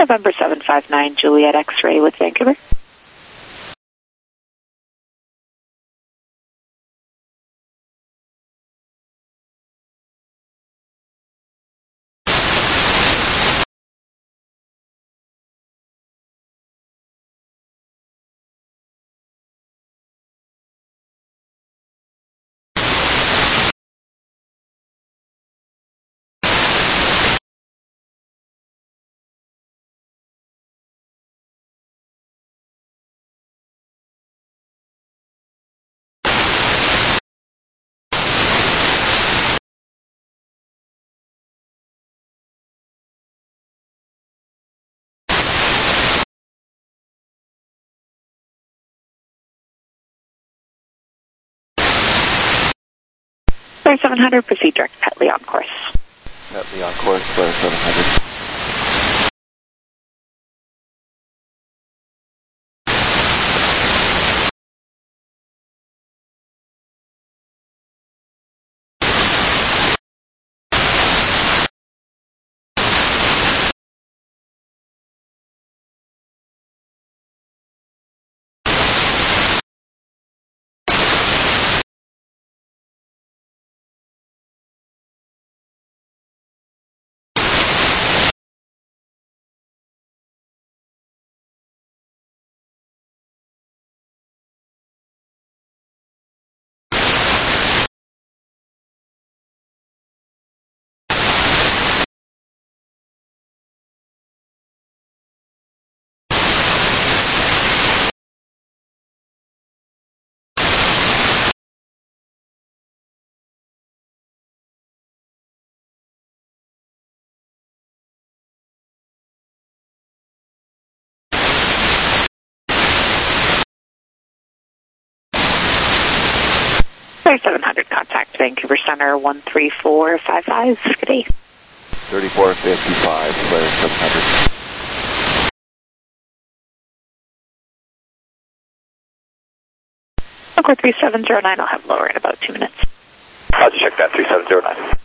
November 759 Juliet X-ray with Vancouver. Flare 700, proceed direct Petley on course. Petley on course, Flare 700. Flare 700, contact Vancouver Center 13455. Good day. 3455, Flare 700. Encore 3709, I'll have lower in about 2 minutes. I'll just check that, 3709.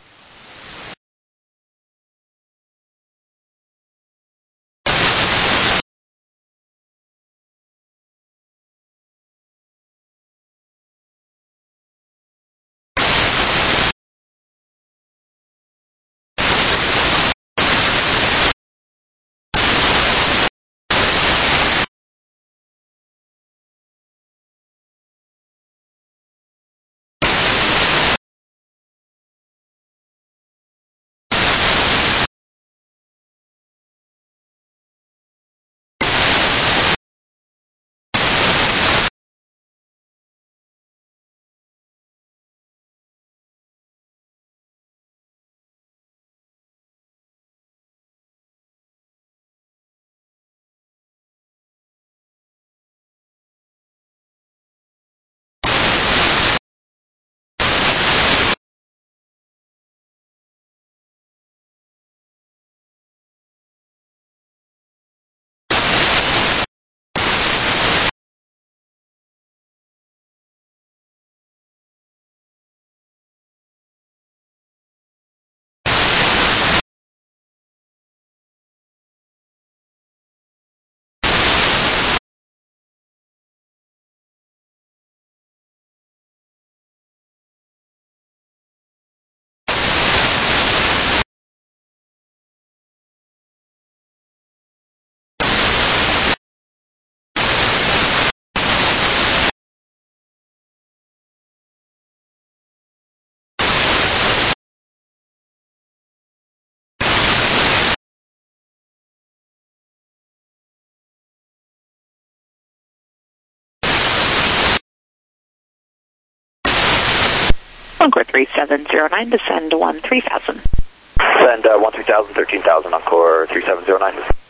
Encore 3709, descend 13,000. Send 13,000, 13,000, Encore 3709.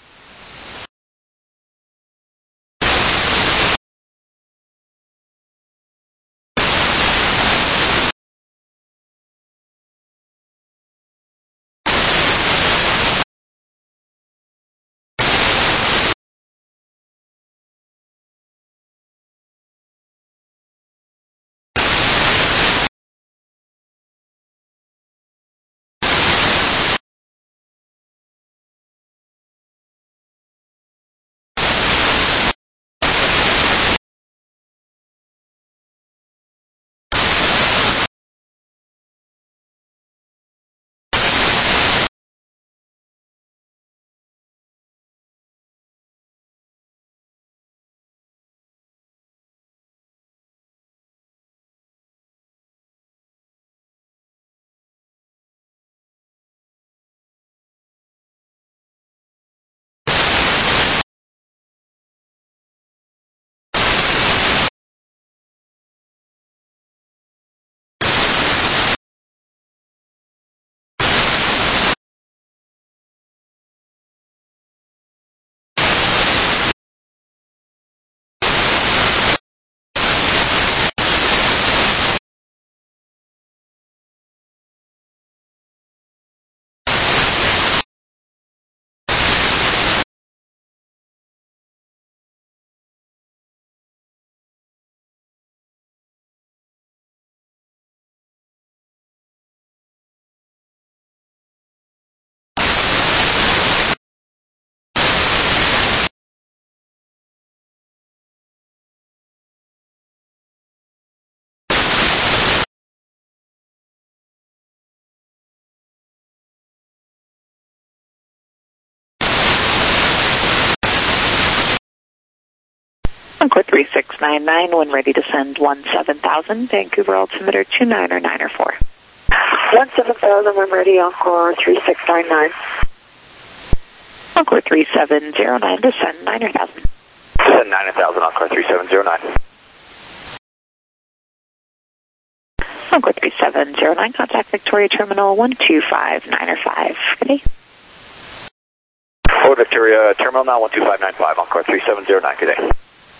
Encore 3699 when ready to send 17,000. Vancouver altimeter 29 or 9 or 4. 17,000 when ready, Encore 3699. Encore 3709 to send 9 or 1,000. Send 9,000, Encore 3709. Encore 3709, contact Victoria Terminal 125 9 or 5. Good day. Forward Victoria Terminal now 12595, Encore 3709, good day.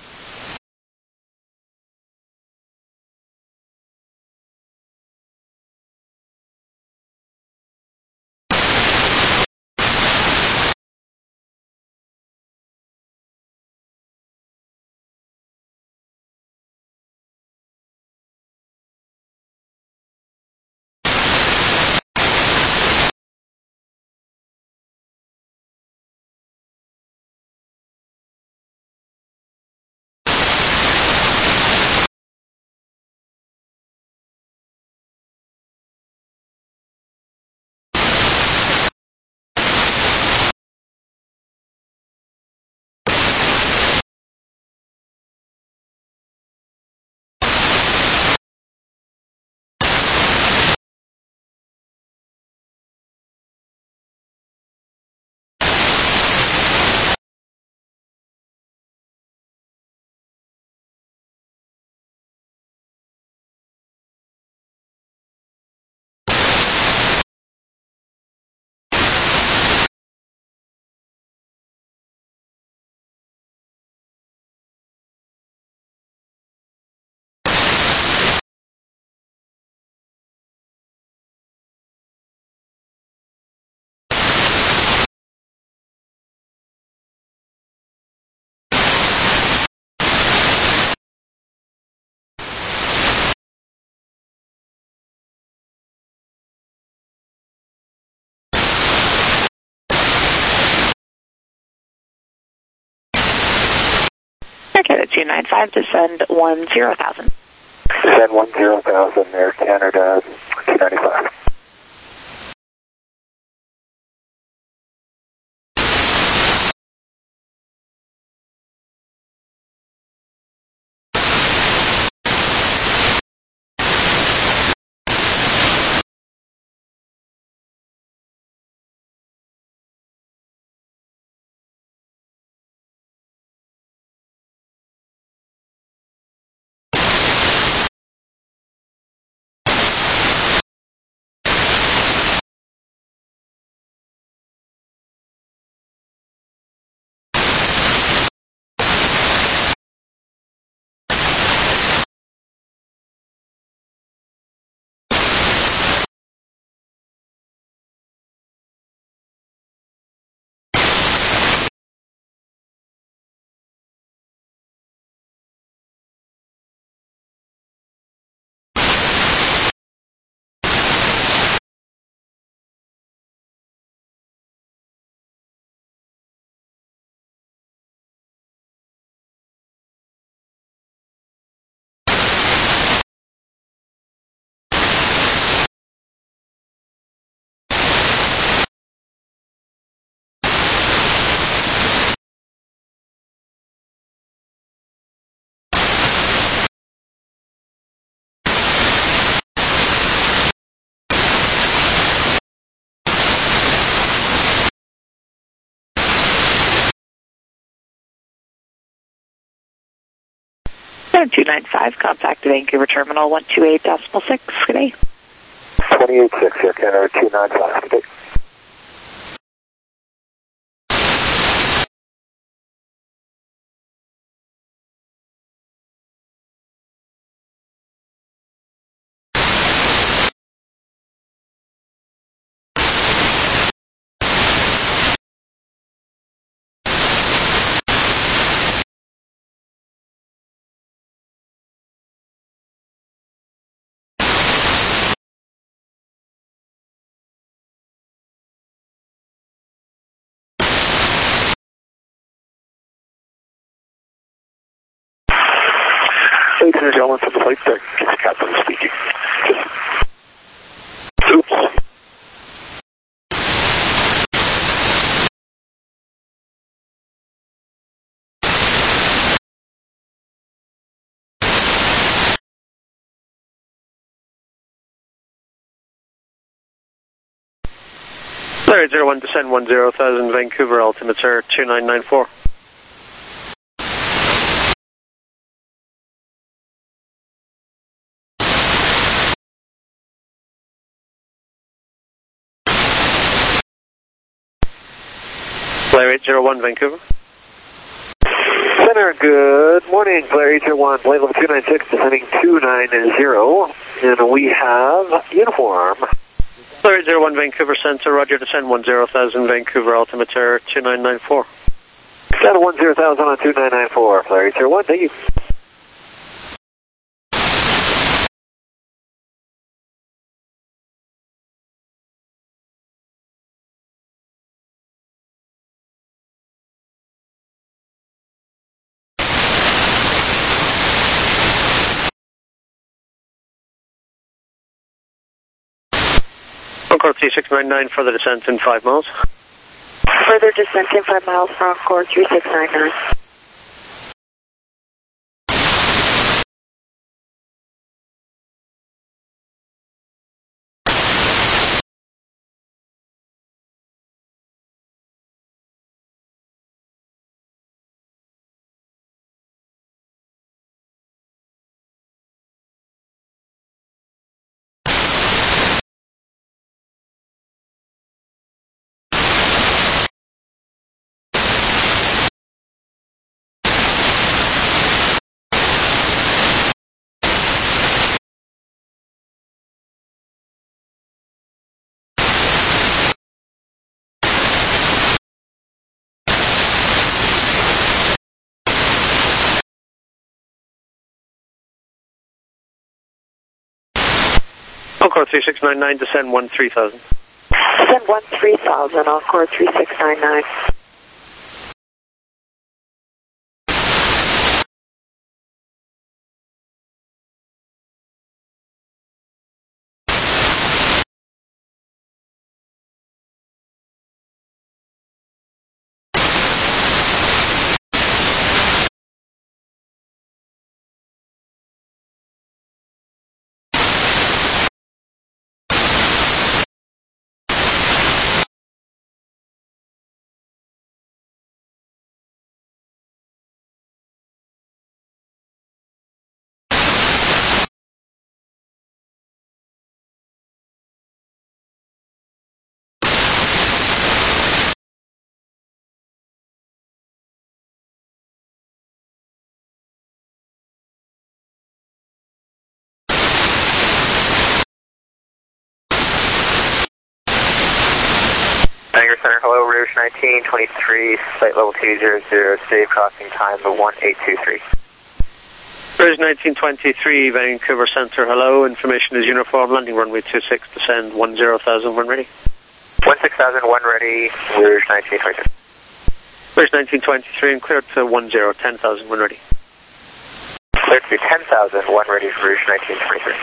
Okay, the 295 to send 10,000. Send 10,000, Air Canada 295. So 295, contact Vancouver Terminal 128.6. Good day. 286, Air Canada 295, good day. Ladies and gentlemen, from the flight deck, Captain speaking. Oops. 0801, descend 10,000, Vancouver, altimeter 2994. Flare 801, Vancouver. Center, good morning. Flare 801, blade level 296, descending 290. And we have uniform. Flare 801, Vancouver Center, roger, descend 10,000, Vancouver, altimeter 2994. Descend 10,000 on 2994, Flare 801, thank you. Encore 3699 for the descent in 5 miles. Further descent in 5 miles for Encore 3699. Encore 3699, descend 13,000. Descend 13,000, Encore 3699. Bangor Center, hello, Rouge 1923, site level 200, save crossing time of 1823. Rouge 1923, Vancouver Center, hello, information is uniform, landing runway 26, descend 10,000 when ready. 16,000, one ready, Rouge 1923. Rouge 1923 and cleared to 10,000 when ready. Cleared to 10,000, one ready, Rouge 1923.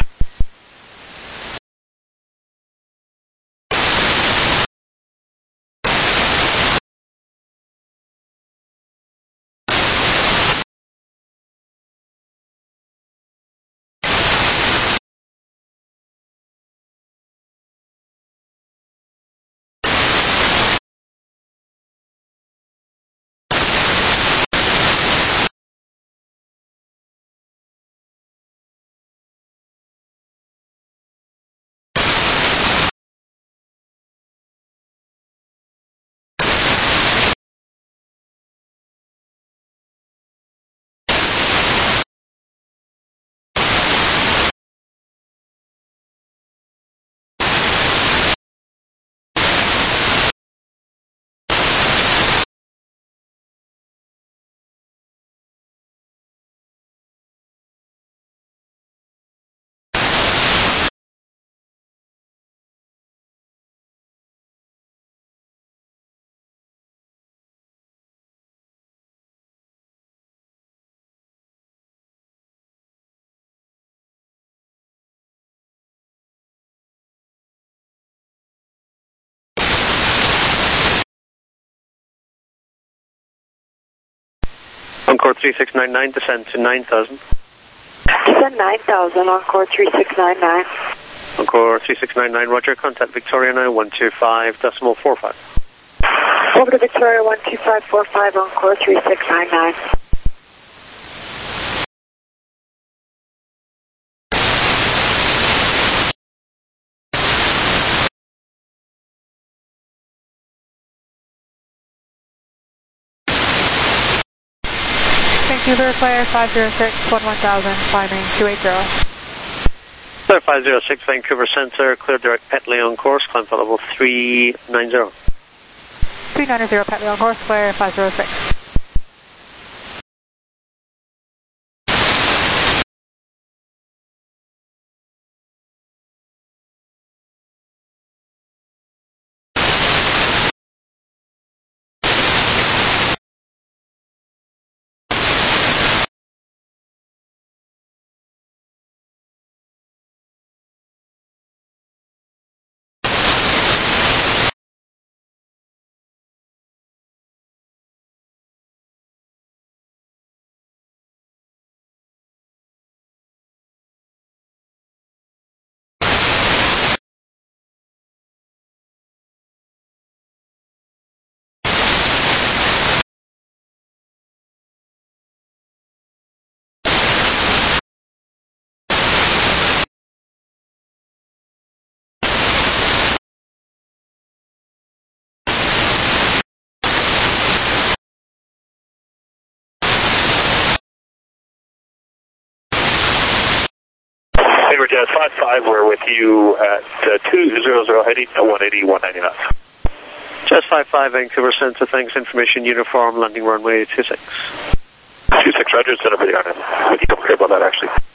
Encore 3699, descend to 9,000. Descend 9,000, Encore 3699. Encore 3699, roger, contact Victoria now, 125.45. Over to Victoria 12545, Encore 3699. Thank you, Verify 506 11000, climbing 280. Clear 506, Vancouver Centre, clear direct Petley on course, climb to level 390. 390 Petley on course, clear 506. Denver Jazz 55, we're with you at 200 heading at 180, 190 knots. Jazz 55, Vancouver Centre, thanks, information, uniform, landing runway 26. 26, roger, send a video on it. We don't care about that actually.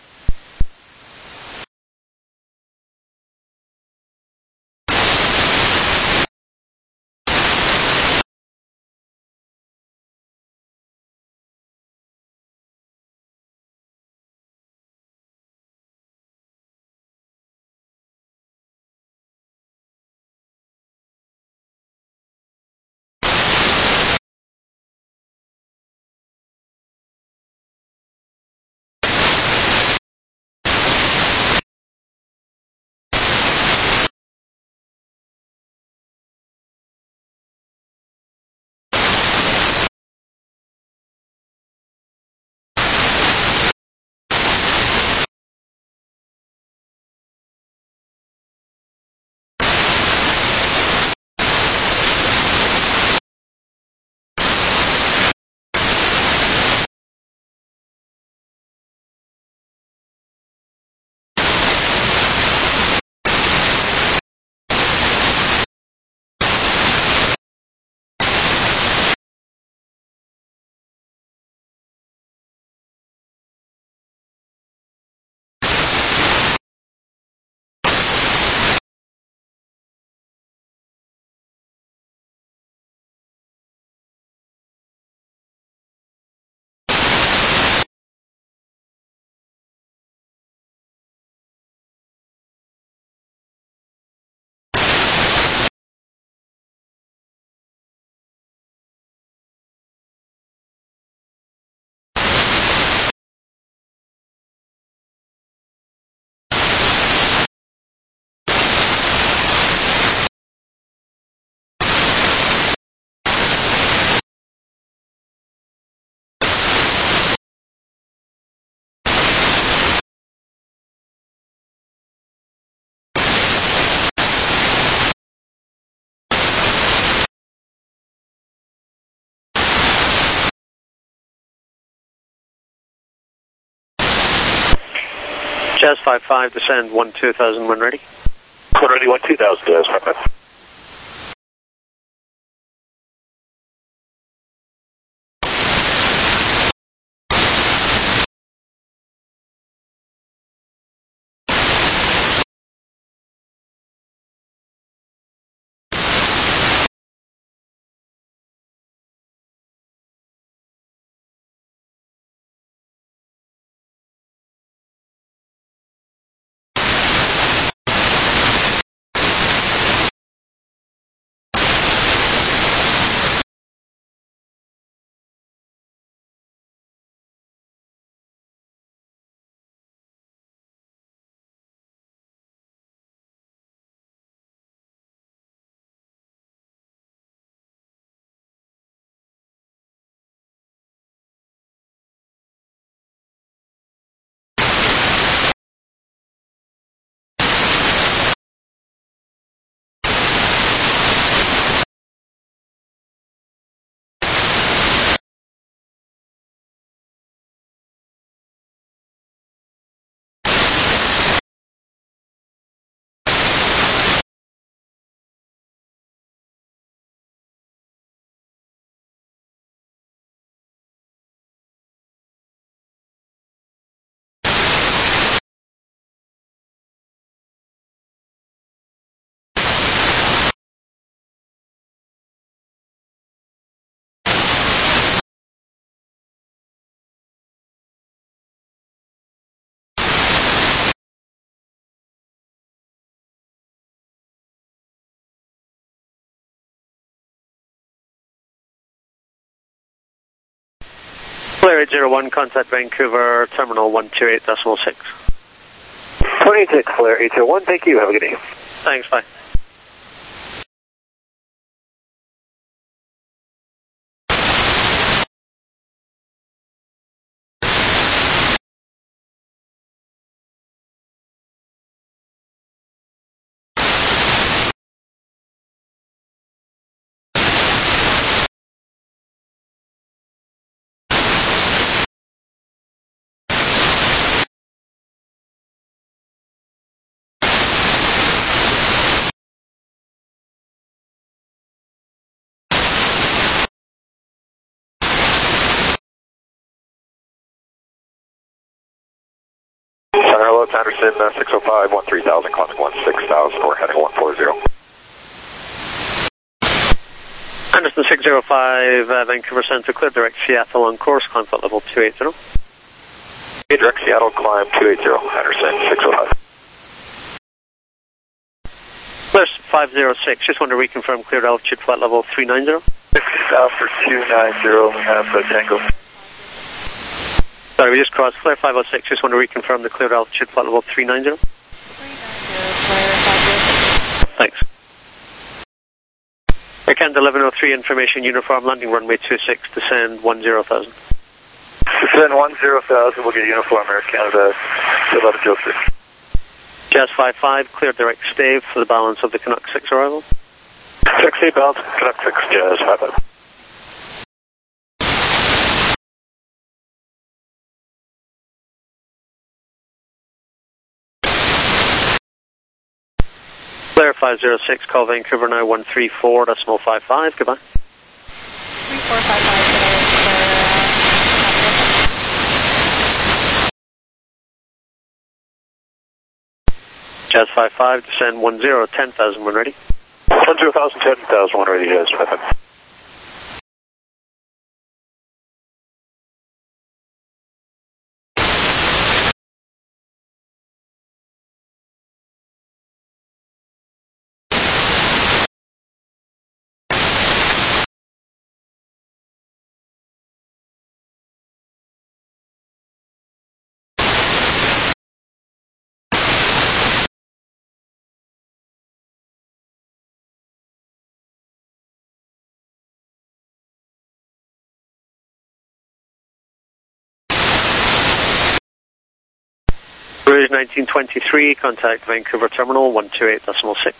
Jazz 55, descend 12000 when ready. When ready, 12000, Jazz 55. Clear 801, contact Vancouver, terminal 128.6. 26, Clear 801, thank you, have a good day. Thanks, bye. Center, hello, it's Anderson, 605, 13,000, climbing 16,000, we're heading 140. Anderson 605, Vancouver Centre, clear direct Seattle on course, climb flight level 280. Direct Seattle, climb 280, Anderson 605. Clear 506, just want to reconfirm cleared altitude flight level 390. This is Alpha 290, we have Tango. Sorry, we just crossed clear 506, just want to reconfirm the cleared altitude flight level 390. 390, clear 506. Thanks. Air Canada 1103, information uniform, landing runway 26, descend 10,000. Descend 10,000, we'll get uniform Air Canada to 1106. Jazz 55, clear direct stave for the balance of the Canuck 6 arrival. Taxi balance, Canuck 6, Jazz 55. Clear 506, call Vancouver now 134.55, goodbye. 3455 today, Jazz 55, descend 10,000 when ready. 10,000, 10,000, when ready, Jazz 55. Rouge 1923, contact Vancouver Terminal 128.6.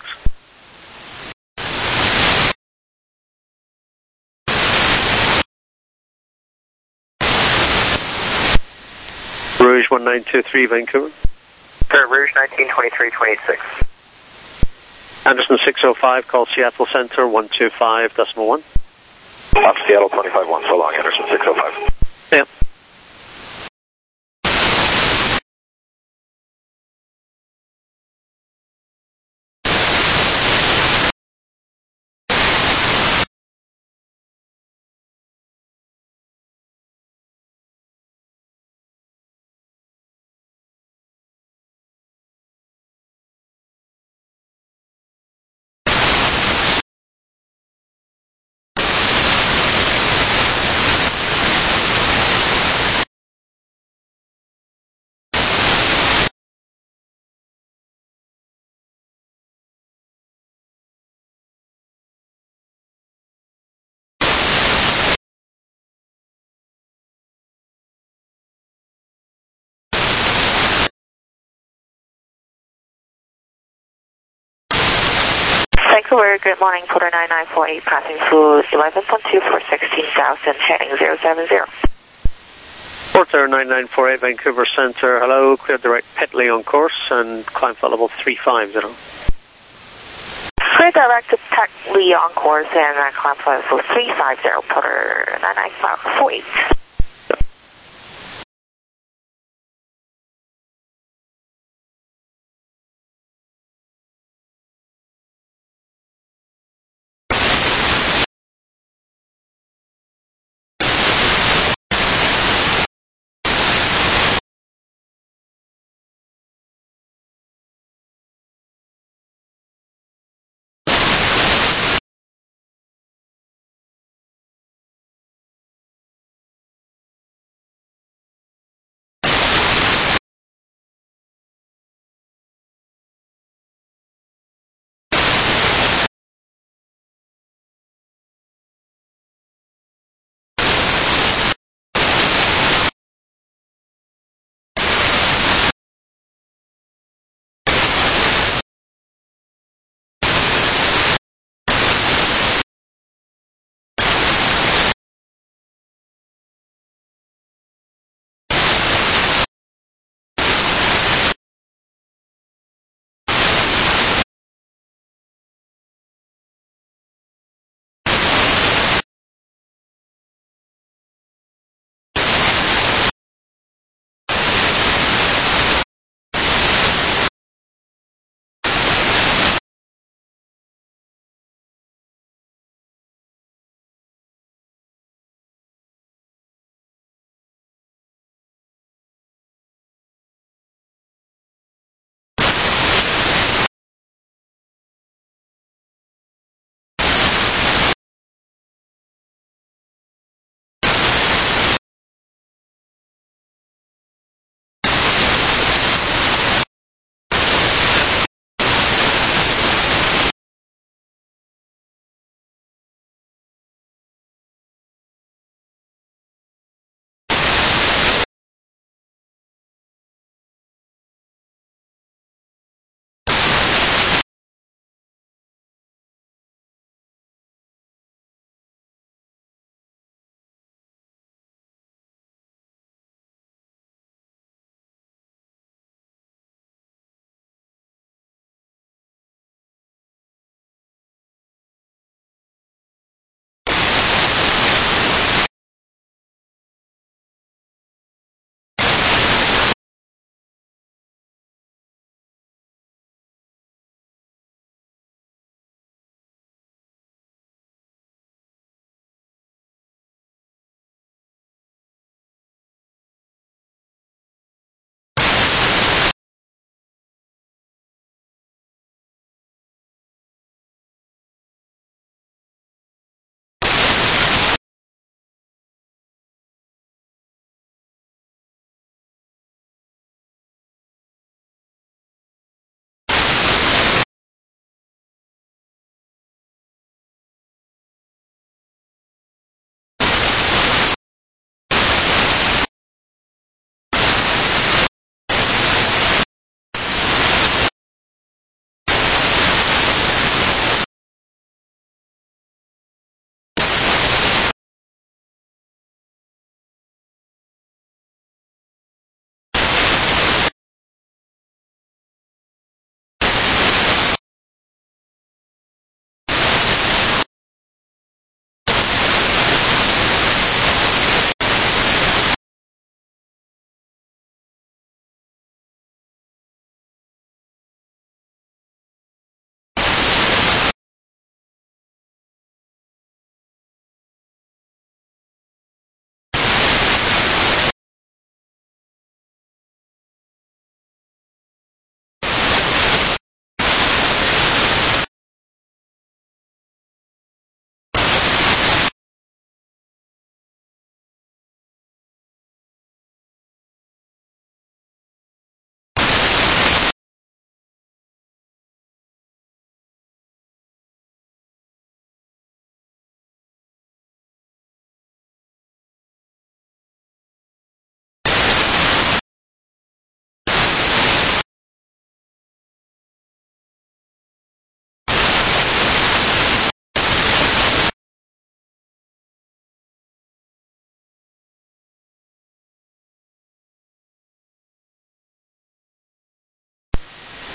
Rouge 1923, Vancouver. Rouge 1923-26. Anderson 605, call Seattle Centre 125.1. Seattle 25-1, so long, Anderson 605. Yeah. Vancouver, good morning, Porter 9948, passing through 11.2 for 16,000, heading 070. Porter 9948, Vancouver Centre, hello, clear direct Petley on course and climb flight level 350. Clear direct to Petley on course and climb flight level 350, Porter 9948.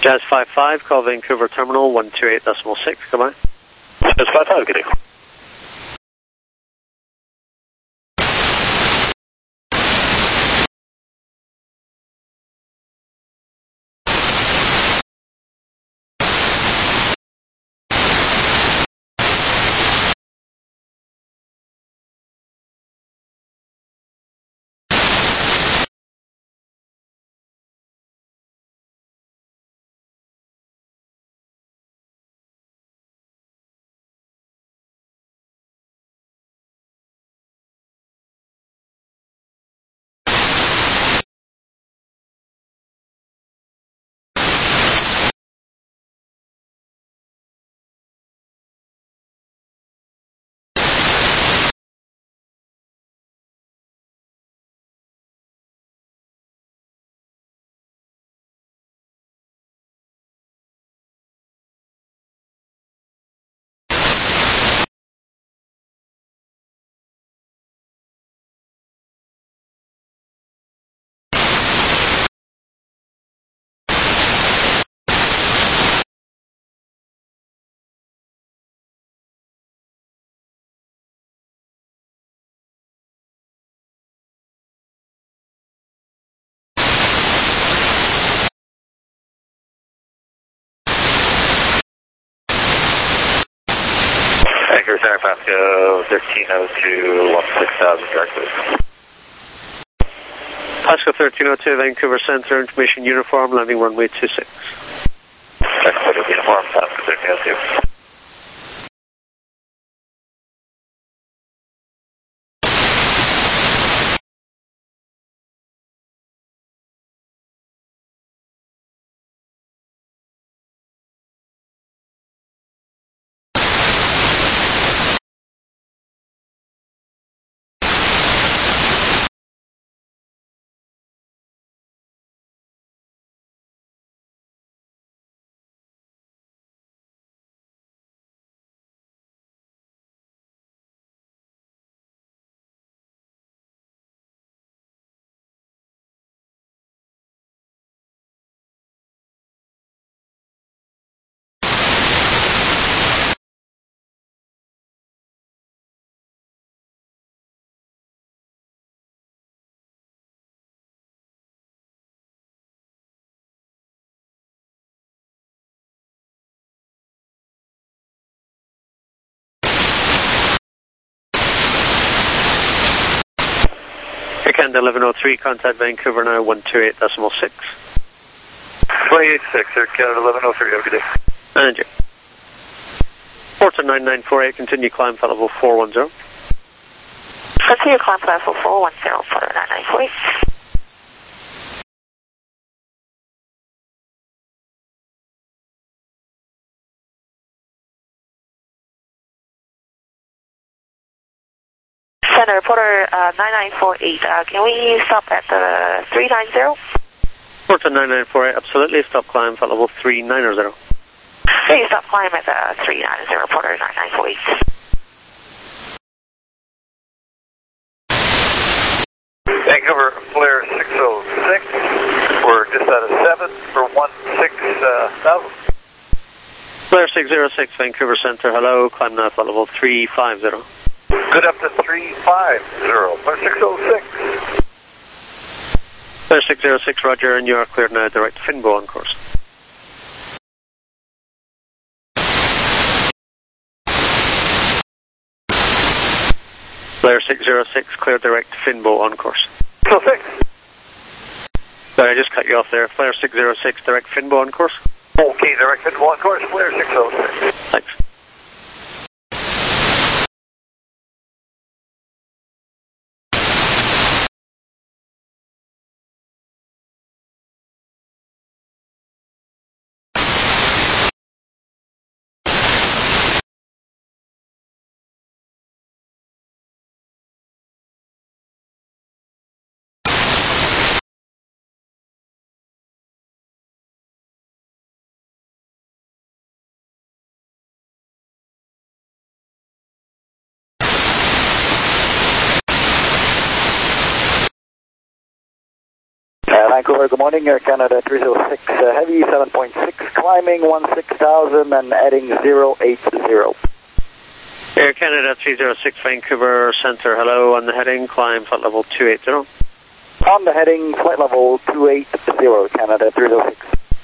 Jazz 55, call Vancouver Terminal 128.6, goodbye. Jazz 55, good day. Vancouver Center, Pasco 1302, 16,000, directly. Pasco 1302, Vancouver Center, information uniform, landing runway 26. Uniform, Pasco 1302. Canada 1103, contact Vancouver now 128.6. 286, Air Canada 1103, have a good day. And you. Porter 9948, continue climb flight level 410. Continue climb flight level 410, Porter 9948. Center, Porter 9948, can we stop at 390? Porter 9948, absolutely, stop climb flight level 390. Please stop climb at 390, Porter 9948. Vancouver, flare 606, we're just out of 7 for 16,000. Flare 606, Vancouver Center, hello, climb now flight level 350. Good up to 350, flare 606. Flare 606, roger, and you are cleared now, direct Finbo on course. Flare 606, clear direct Finbo on course. 606. Sorry, I just cut you off there. Flare 606, direct Finbo on course. Okay, direct Finbo on course, flare 606. Thanks. Vancouver, good morning, Air Canada 306 Heavy, 7.6, climbing 16,000 and heading 080. Air Canada 306 Vancouver Centre, hello, on the heading, climb flight level 280. On the heading, flight level 280, Canada 306.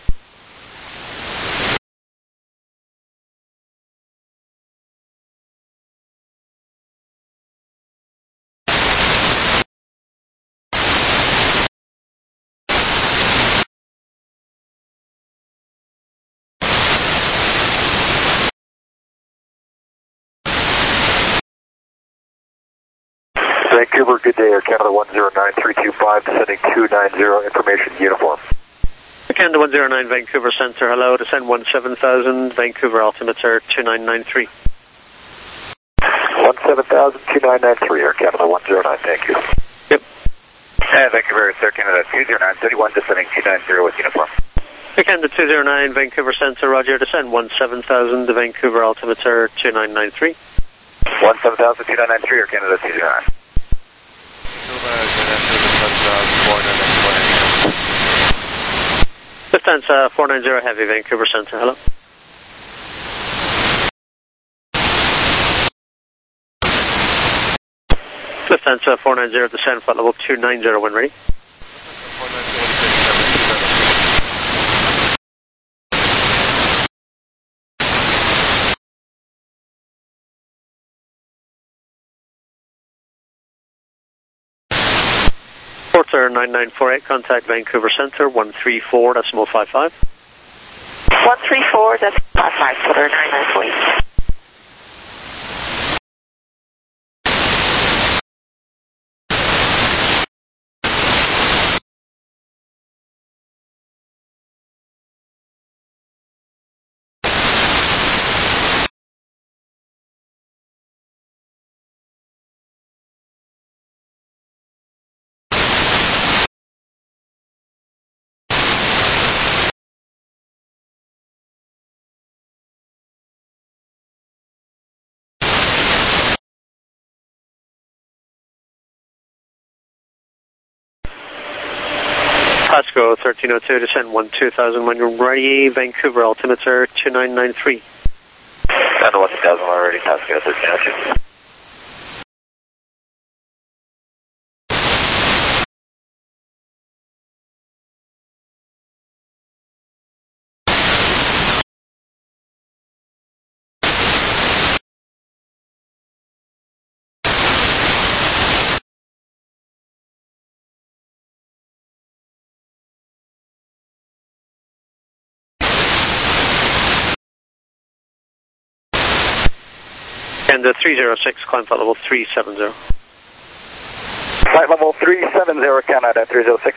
Vancouver, good day, Air Canada 109325, descending 290, information uniform. Air Canada 109 Vancouver Centre, hello, descend 17,000, Vancouver altimeter 2993. 17,000, 2993, Air Canada 109, thank you. Yep. Vancouver, Air Canada 209, 31, descending 290 with uniform. Air Canada 209 Vancouver Centre, roger, descend 17,000, the Vancouver altimeter 2993. 17,000, 2993, Air Canada 209. Lufthansa 490 Heavy, Vancouver Centre, hello. Lufthansa 490, descend flight level 290 when ready. Porter 9948, contact Vancouver Centre 134.55. 134.55, Porter 9948. Pasco 1302, descend 12,000 when you're ready, Vancouver altimeter 2993. Down to 1,000 already, Pasco 1302. And the 306, climb flight level 370. Flight level 370, Canada 306.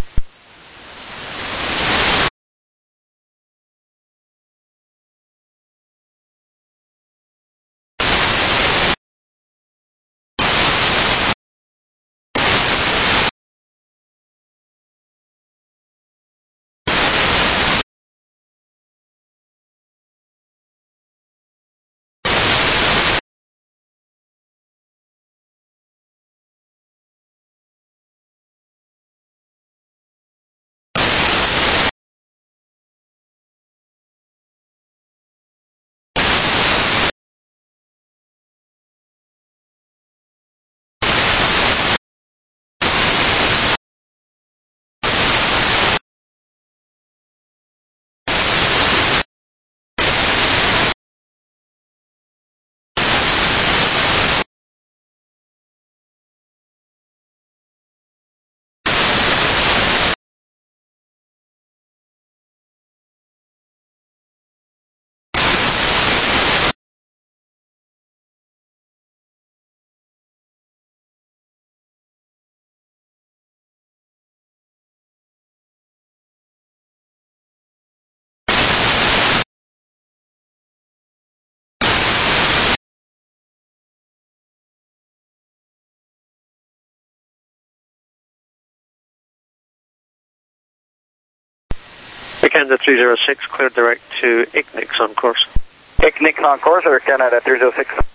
Air Canada 306, clear direct to ICNIX on course. ICNIX on course, Air Canada 306.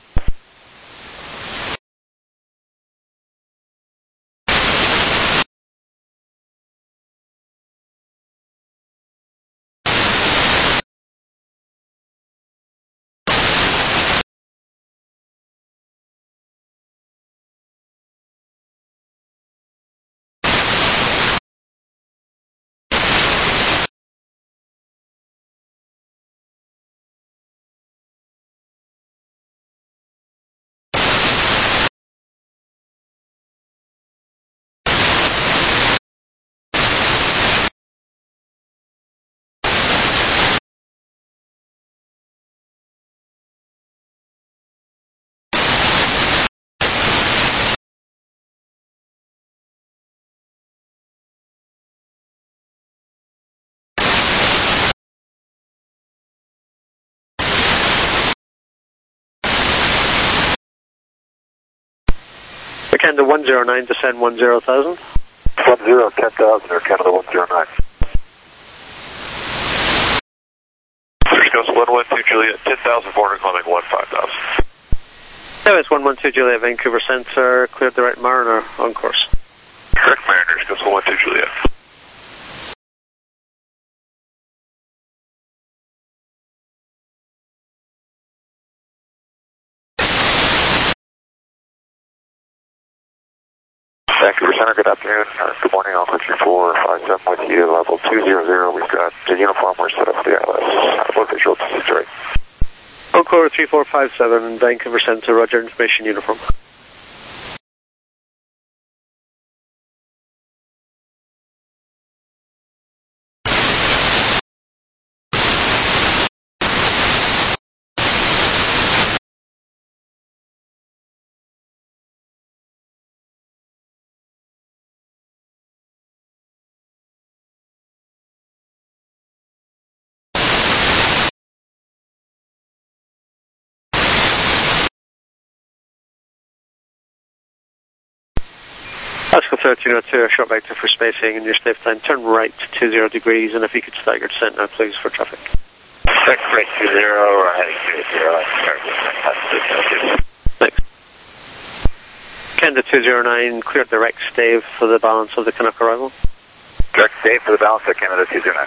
Canada 109, descend 10,000. 10,000 or Canada 109. Coast 112 Juliet, 10,400 climbing 15,000. It's 112 Juliet, Vancouver Centre, cleared the right Mariner on course. Correct, Mariners, Coast 112 Juliet. Vancouver Center, good afternoon. Good morning, Alpha 3457 with you, level 200. We've got the uniform, we're set up for the ILS. What visual to Detroit? Encore 3457, Vancouver Centre, roger, information uniform. Pascal 1302, short vector for spacing in your safe time. Turn right to 20 degrees, and if you could start your descent now, please, for traffic. Check right 20, heading 20. Thanks. Canada 209, cleared direct stave for the balance of the Canuck arrival. Direct stave for the balance of Canada 209.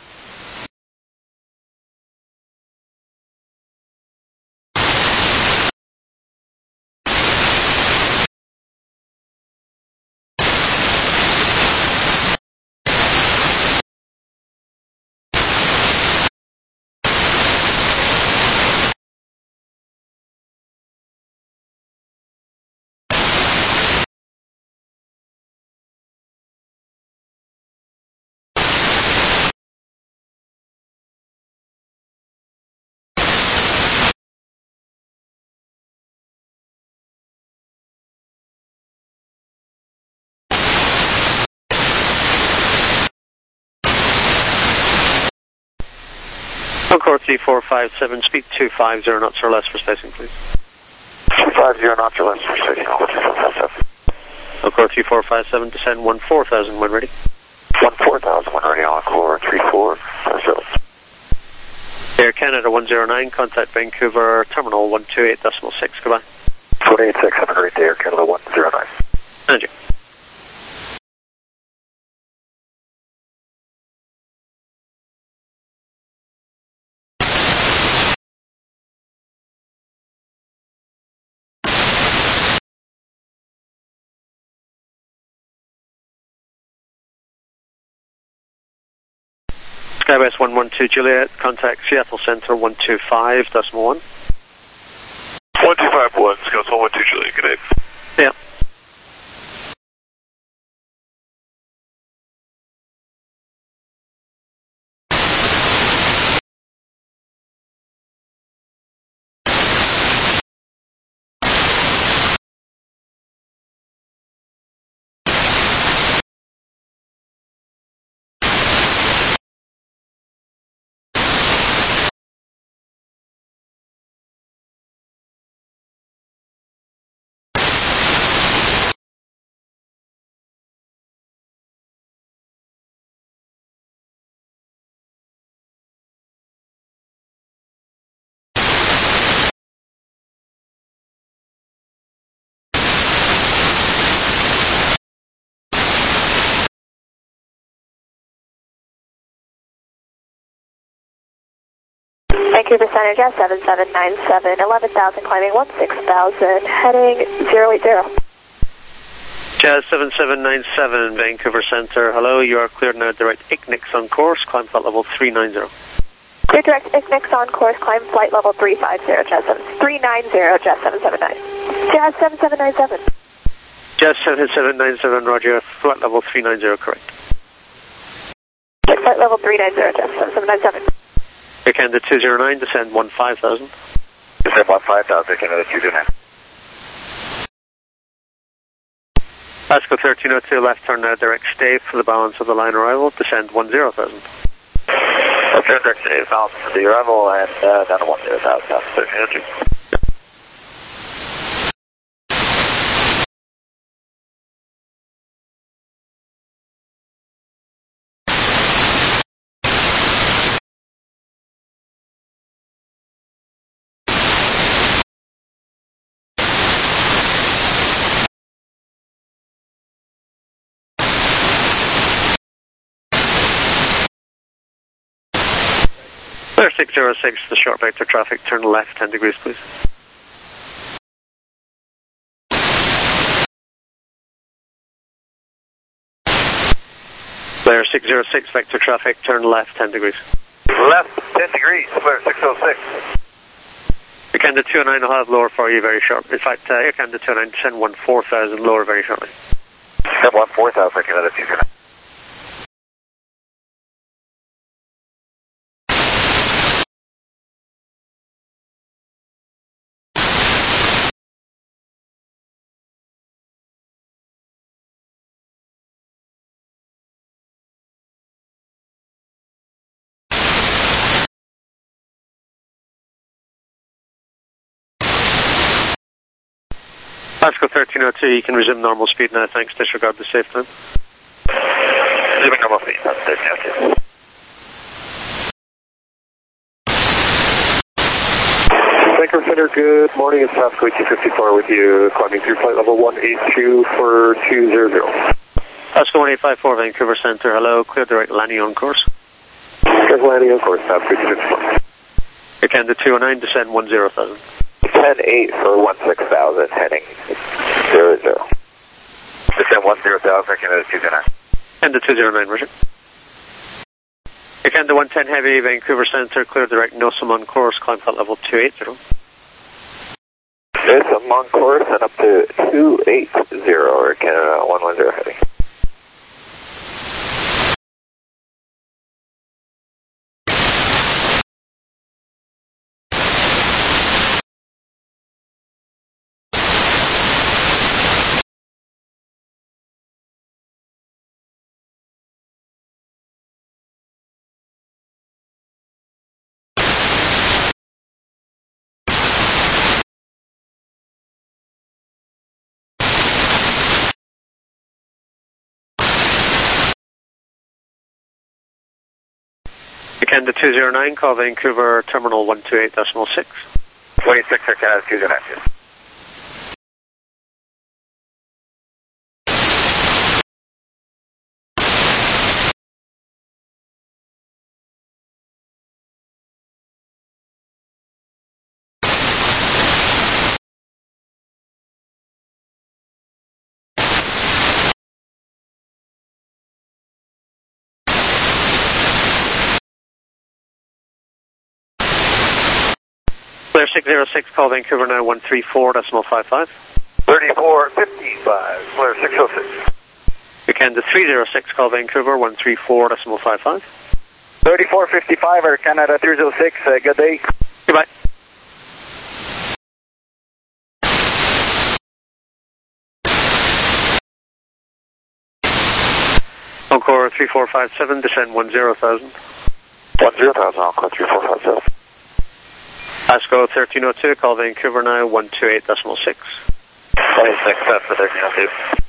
Encore 3457, speed 250 knots or less for spacing, please. 250 knots or less for spacing, Alpha 3457. Encore 3457, descend 14,000 when ready. 14,000 when ready, Encore 3457. Air Canada 109, contact Vancouver Terminal 128.6, goodbye. 286, have a great day, Air Canada 109. Thank you. Skywest 112 Juliet, contact Seattle Centre 125.1. 1251, Scouts 112 Juliet, good day. Yeah. Vancouver Center, Jazz 7797, 11,000 climbing 16,000, heading 080. Jazz 7797, Vancouver Centre, hello, you are cleared now, direct ICNIX on course, climb flight level 390. Clear direct ICNIX on course, climb flight level 350, Jazz 390, Jazz 779. Jazz 7797. Jazz 7797, roger, flight level 390, correct. Check flight level 390, Jazz 7797. Air Canada 209, descend 15,000. Descend 15,000, Canada 209. Pascal 1302, left turn now, direct stave for the balance of the line arrival, descend 10,000. Return direct stave, balance for the arrival, and down to 10,000, 1302. Clear 606, the short vector traffic, turn left 10 degrees, please. Clear 606, vector traffic, turn left 10 degrees. Left 10 degrees, clear 606. Air Canada 209 will have lower for you very shortly. In fact, Air Canada 209 descend 14,000 lower very shortly. Descend 14,000, Air Canada 209. Pasco 1302, you can resume normal speed now, thanks. Disregard the safe time. Resuming normal speed, that's 1302. Vancouver Center, good morning. It's Pasco 254 with you, climbing through flight level 182 for 200. Pasco 1854, Vancouver Center, hello. Clear direct landing on course. Clear landing on course, Pasco 254. Air Canada 209, descend 10,000. 10-8 for 16,000, heading 00. Descend 10,000, Air Canada 209. Canada 209, Roger. Air Canada 110 Heavy, Vancouver Center, clear direct NOSM on course, climb flight level 280. NOSM on course and up to 280, Air Canada 110 heading. Canada 209, call Vancouver Terminal 128.6. 26, Air Canada 209. Clear 606, call Vancouver now 134.55. 3455, clear 606. Air Canada 306, call Vancouver 134.55. 3455, Air Canada 306, good day. Goodbye. Encore 3457, descend 10,000. 10,000, I'll call 3457. Pasco 1302, call Vancouver now 128.6. 26, that's the 1302.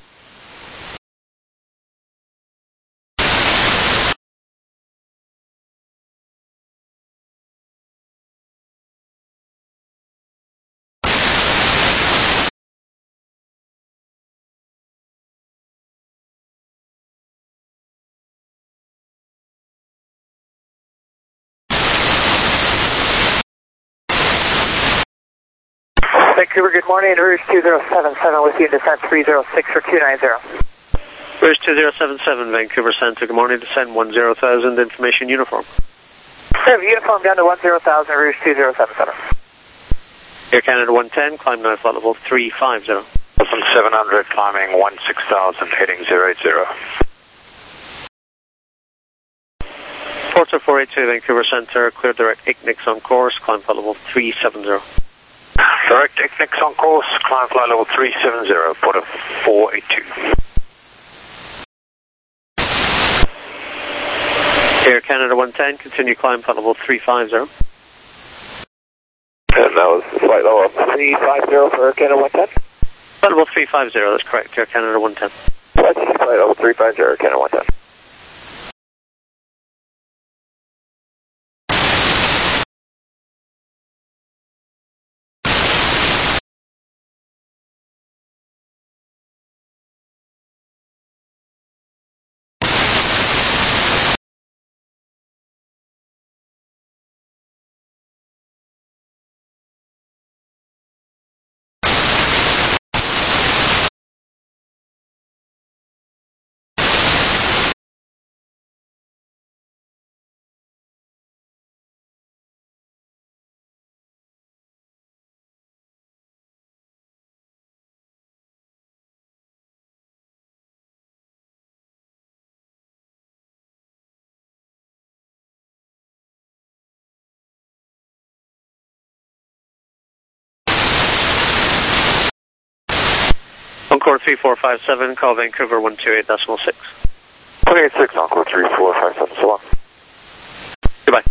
Vancouver, good morning. Rouge 2077 with you, descent 306 for 290. Rouge 2077, Vancouver Center, good morning, descend 10,000, information uniform. Sir, uniform down to 10,000, Rouge 2077. Air Canada 110, climb now flight level 350. 700, climbing 16,000, heading 080. Porter 482, Vancouver Center, clear direct Ignix on course, climb flight level 370. Direct Ignix on course, climb flight level 370, Porter 482. Air Canada 110, continue climb flight level 350. And that was flight level 350 for Air Canada 110? Flight level 350, that's correct, Air Canada 110. That's flight level 350, Air Canada 110. Encore 3457, call Vancouver 128.6. 186, Encore 3457, so long. Goodbye.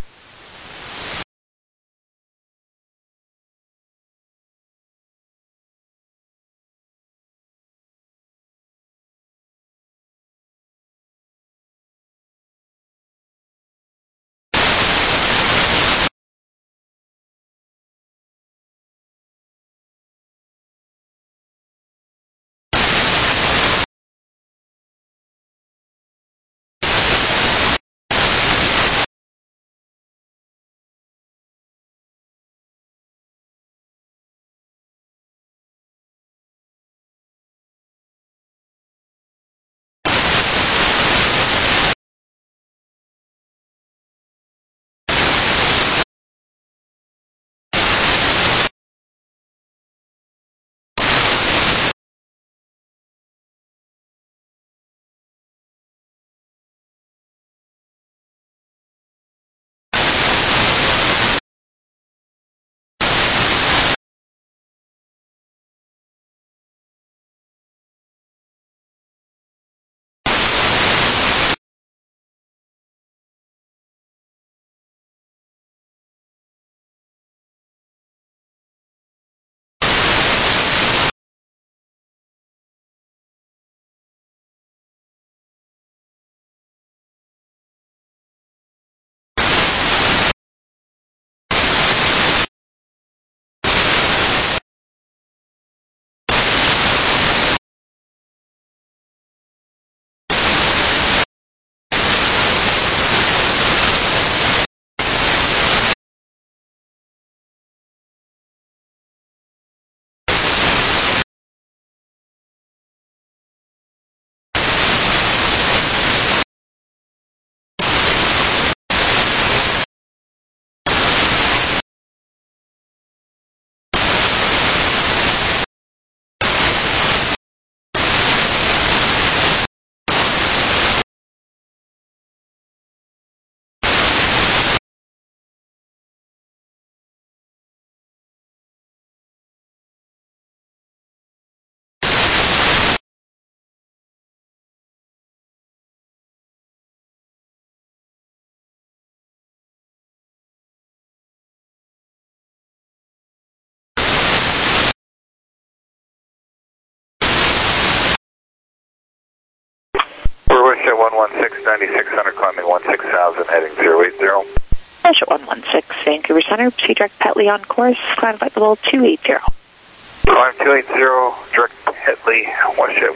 Russia 116, 9600, climbing 16,000, heading 080. Russia 116, Vancouver Center, proceed direct Petley on course, climb flight level 280. Climb 280, direct Petley, Russia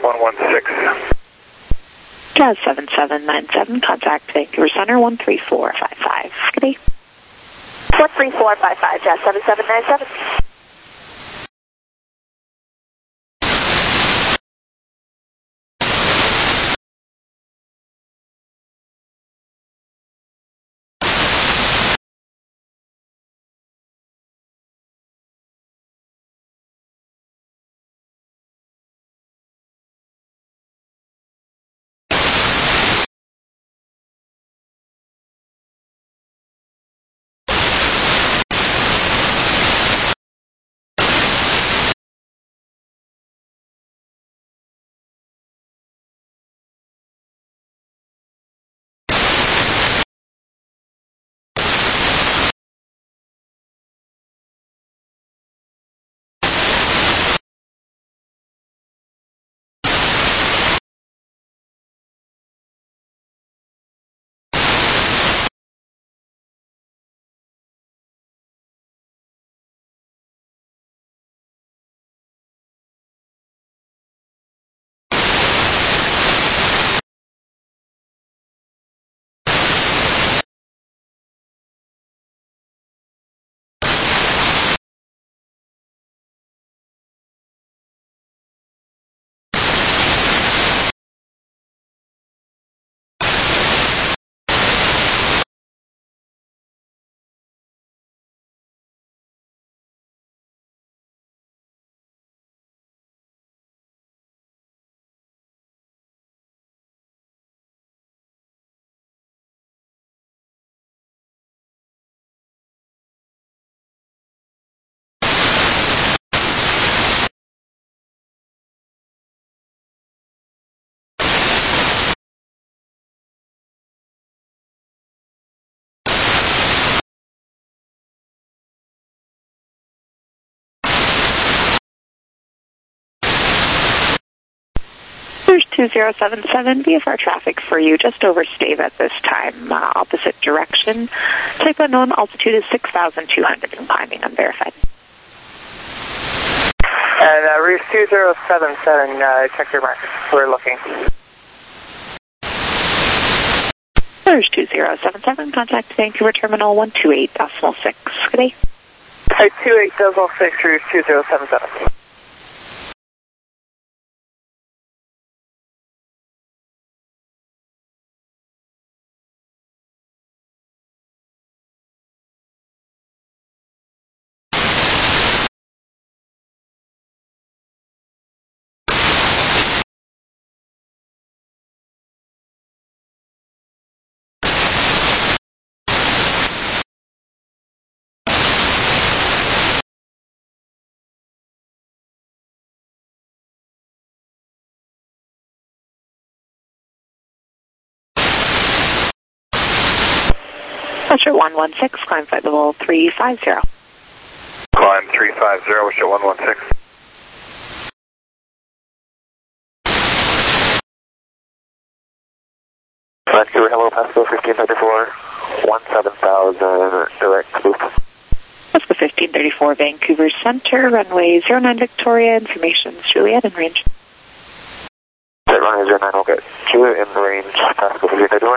116. Jazz 7797, contact Vancouver Center 13455. Good day. 13455, Jazz 7797. There's 2077 VFR traffic for you, just over Stave at this time, opposite direction. Type unknown, altitude is 6,200 and climbing, unverified. And Roost 2077, check your mark. We're looking. There's 2077, contact Vancouver Terminal 128.6. Good day. 28.6, Roost 2077. Roger 116, climb flight level 350. Climb 350, Roger 116. Vancouver, hello, Pasco 1534, 17,000, direct loop. Pasco 1534, Vancouver Center, runway 09 Victoria, information Juliet in range. Runway 09, okay. Juliet in range, Pasco 1534.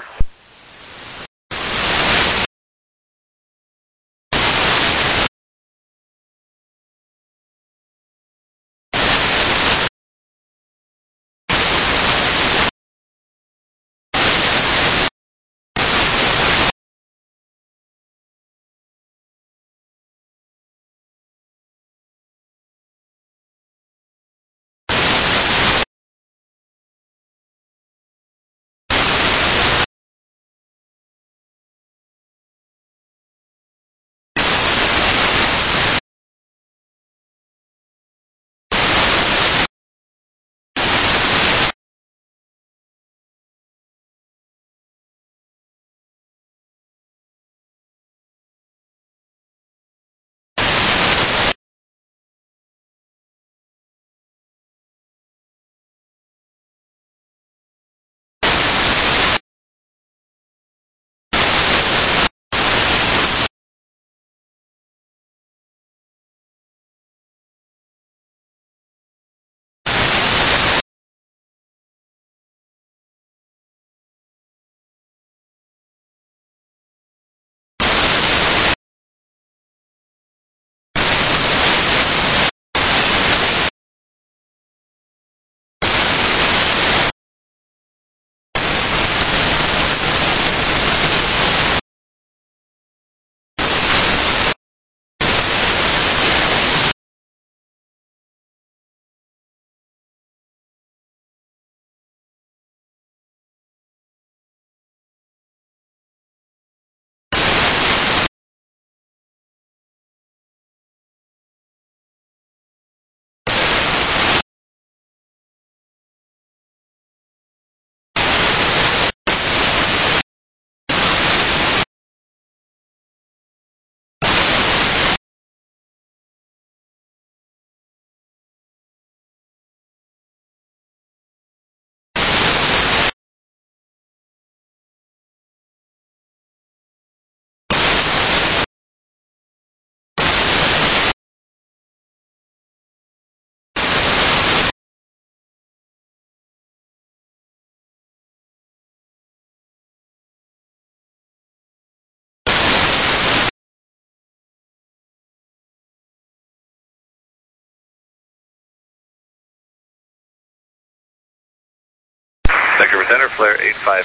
Vancouver Center, flare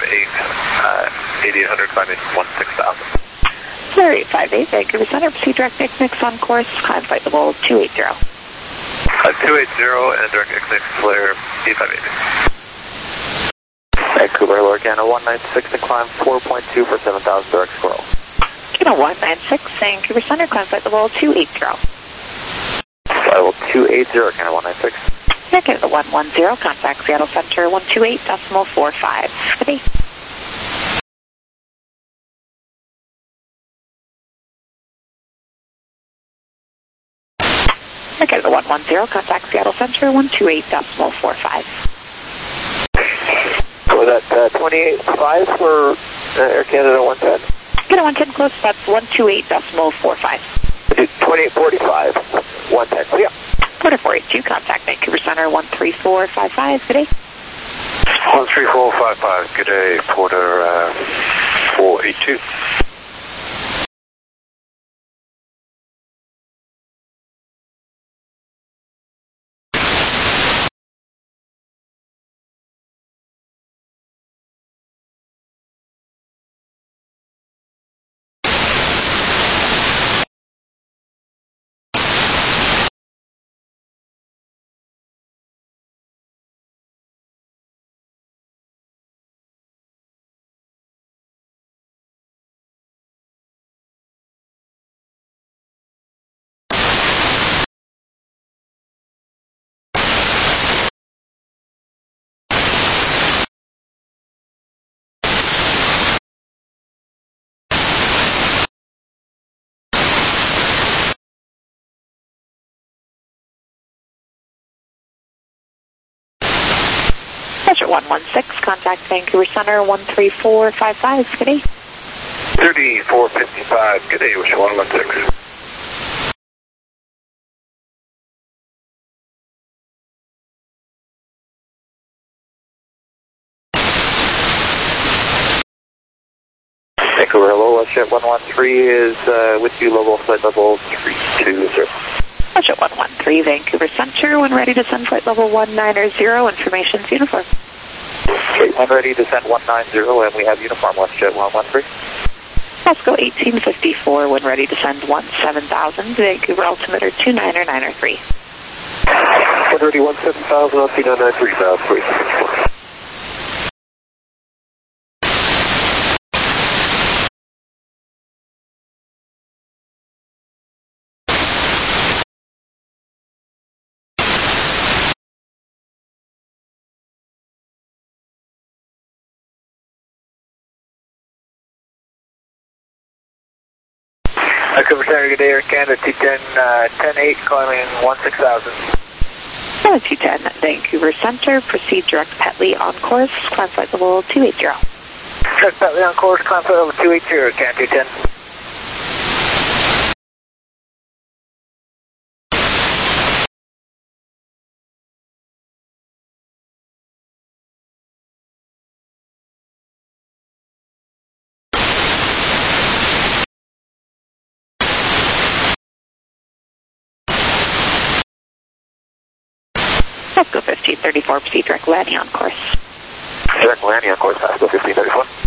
858, 8800, climbing 16,000. Flare 858, Vancouver Center, proceed direct mix on course, climb flight level 280. 280 and direct mix flare 858. Vancouver, Lorcana 196 and climb 4.2 for 7,000 direct squirrel. Kilo 196, Vancouver Center, climb flight level 280. Flight level 280, Canada 196. Canada 110, contact Seattle Center 128.45. Good day. Canada 110, contact Seattle Center 128.45. 28.5 for Air Canada 110. Canada 110 close, that's 128.45. 2845, 110. Yeah. Porter 482, contact Vancouver Center 13455, good day. 13455, good day, Porter 482. Pleasure 116, contact Vancouver Center 13455, good day. 3455, good day, wish 116. Vancouver, hello, Jet 113 is with you, flight level 320. Pleasure 113, Vancouver Center, when ready to send flight level 190, information's uniform. Okay, when ready to send 190, and we have uniform WestJet 113. Pasco 1854, when ready to send 17000, Vancouver altimeter 29903. 131 7000 on C993, south 3. Vancouver Center, good day, Air Canada 210, 10-8, climbing 16,000. 210, Vancouver Center, proceed direct Petley on course, climb flight level 280. Direct Petley on course, climb flight level 280, Air Canada 210. Pasco 1534, proceed direct landing on course. Direct landing on course, Pasco 1534.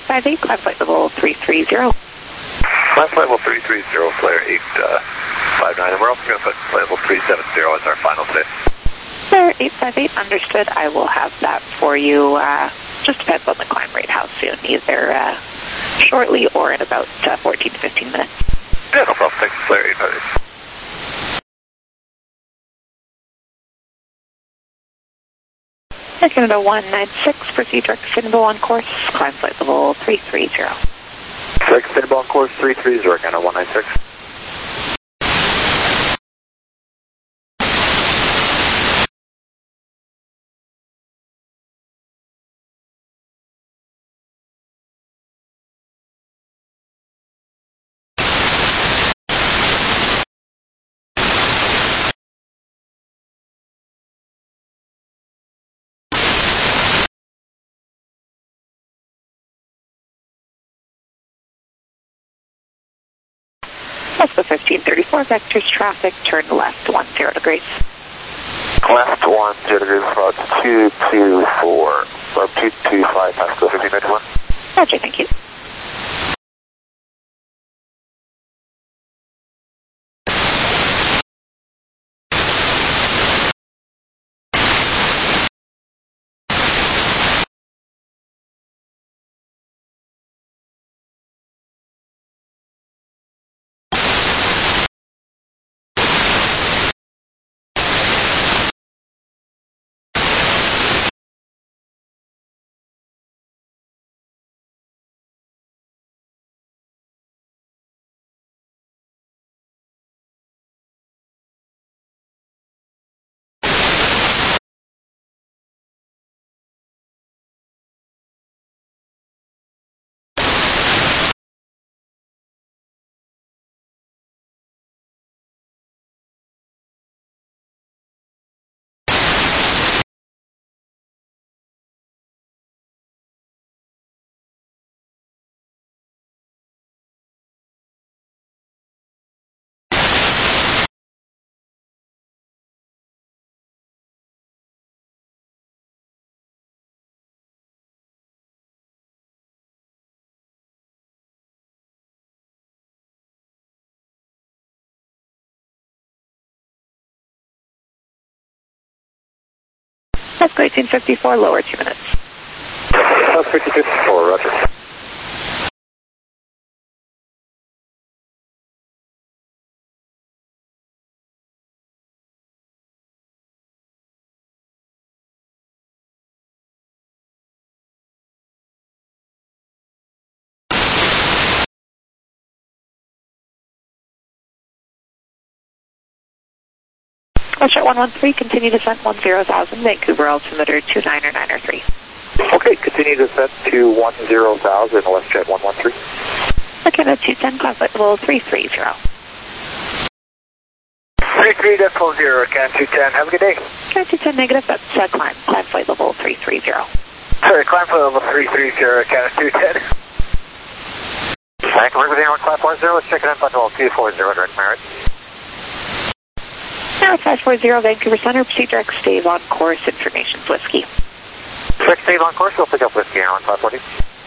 858, climb flight level 330. Climb flight level 330, flare 859, and we're also going to put flight level 370 as our final today. Flare 858, understood. I will have that for you. Just depends on the climb rate, how soon, either shortly or in about 14 to 15 minutes. Yeah, no problem. Thanks, flare 858. Air Canada 196, proceed direct to Finnville on course, climb flight level 330. Direct to Finnville on course 330, Air Canada 196. Oscar 1534, vectors traffic, turn left 10 degrees. Left 10 degrees, about 224, about 225, Pascal 1591. Roger, thank you. Oscar 1854, lower 2 minutes. Oscar 1854, roger. Russia 113, continue descent 10,000, Vancouver altimeter 29 or 9 or 3. Okay, continue descent to 10,000, WestJet 113. Air Canada 210, climb flight level 330. 33.0, Canada 210, have a good day. Canada 210 negative, that's climb flight level 330. Sorry, climb flight level 330, Canada 210. Vancouver with anyone, climb 40, let's check it in, flight level 240, direct merit. Now 540, Vancouver Center, proceed direct stave on course, information's whiskey. Direct stave on course, we'll pick up whiskey airline 540.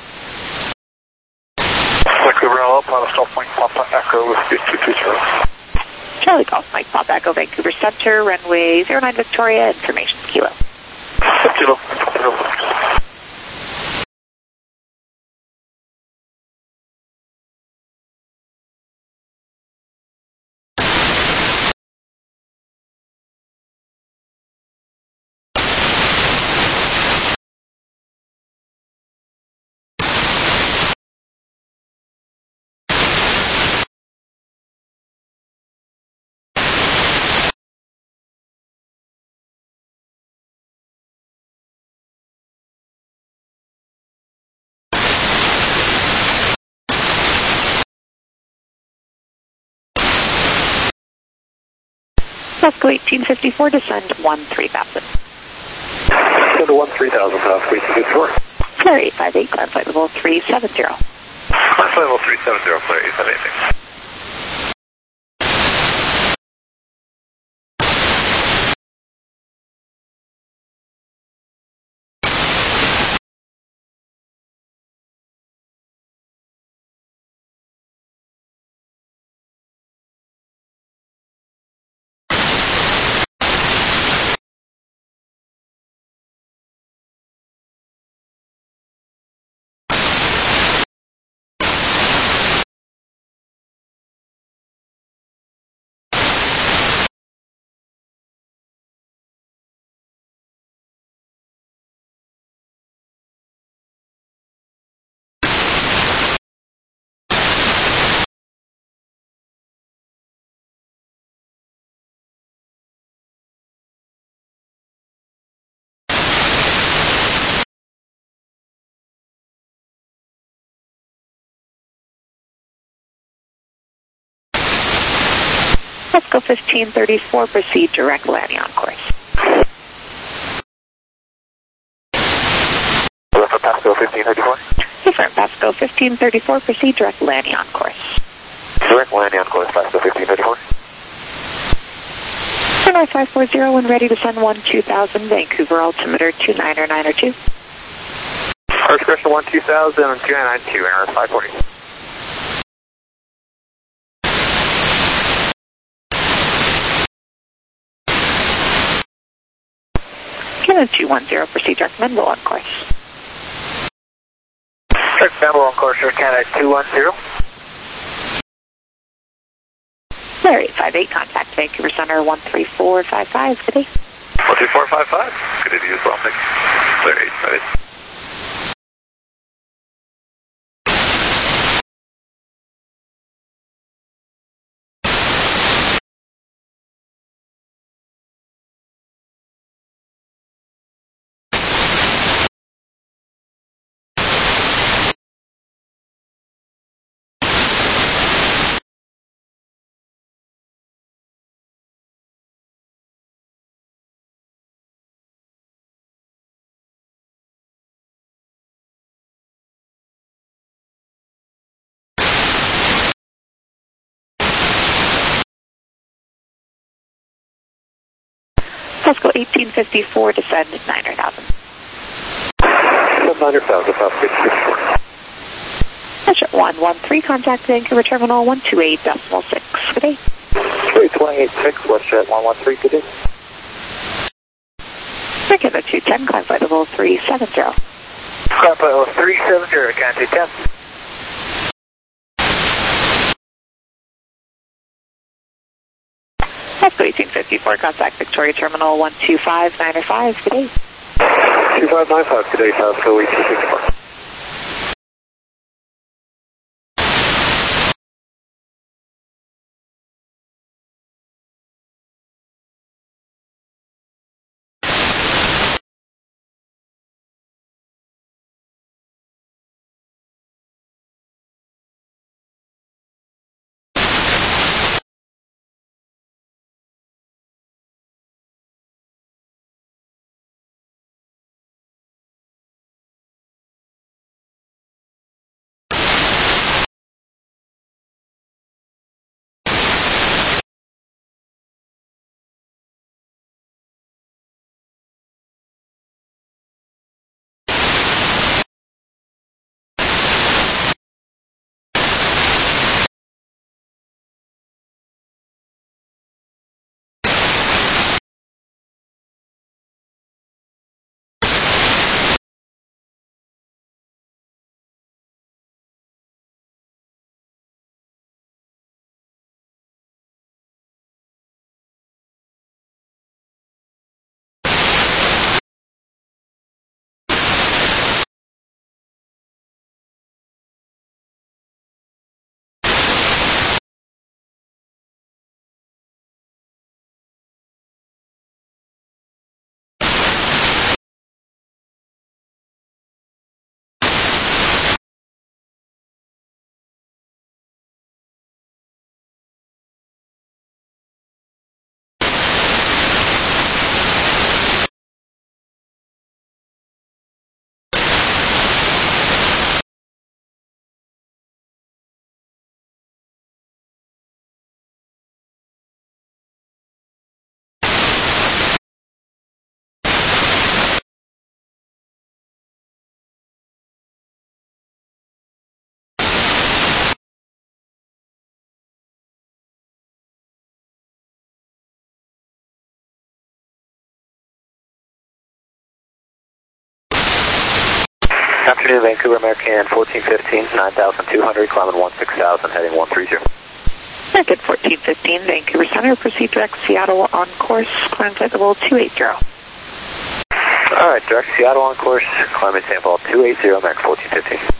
Vancouver LL, pilot stall point, Papa Echo, whiskey 220. Charlie Golf Mike, Pop Echo, Vancouver Center, runway 09 Victoria, information's Kilo. Kilo. Oscar 1854, descend 13,000. Go to 13,000, South 1854. Flare 858, climb flight level 370. Climb flight level 370, flare 858. Pasco 1534, proceed direct landing on course. Hello for Pasco 1534. Affirm, Pasco 1534, proceed direct landing on course. Direct landing on course, Pasco 1534. Runway 540 when ready to send 12000, Vancouver altimeter 29902. First question 12000 and 2992, NRS 540. Canada 210, proceed direct Menville on course. Direct Menville on course, Canada 210. Larry 58, contact Vancouver Center 13455, good day. 13455. Good day to you as well, thanks. Larry 58. Pasco 1854, descend 900,000. 900,000, Pasco 1854. Measure 113, contact Vancouver Terminal 128.6, good day. 286, WestJet 113, good day. Vancouver 210, climb flight level 370. Climb flight level 370, Canada 210. Pasco 1854, contact Victoria Terminal 125.905, good day. 2595, good day, Pasco 1854. Afternoon, Vancouver American 1415, 9,200, climbing 16,000, heading 130. American 1415, Vancouver Center, proceed direct Seattle on course, climb flight level 280. Alright, direct Seattle on course, climbing sample 280, American 1415.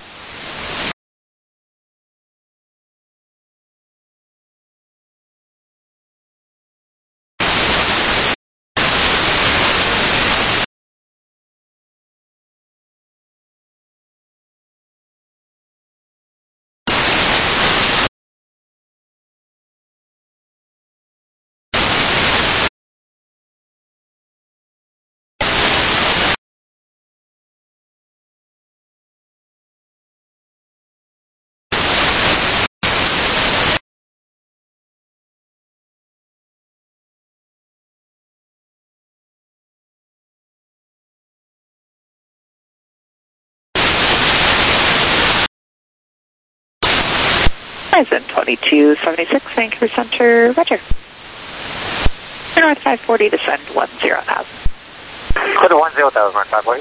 Horizon 2276, Vancouver Center, roger. North 540, descend 10,000. Clear to 10,000, North 540.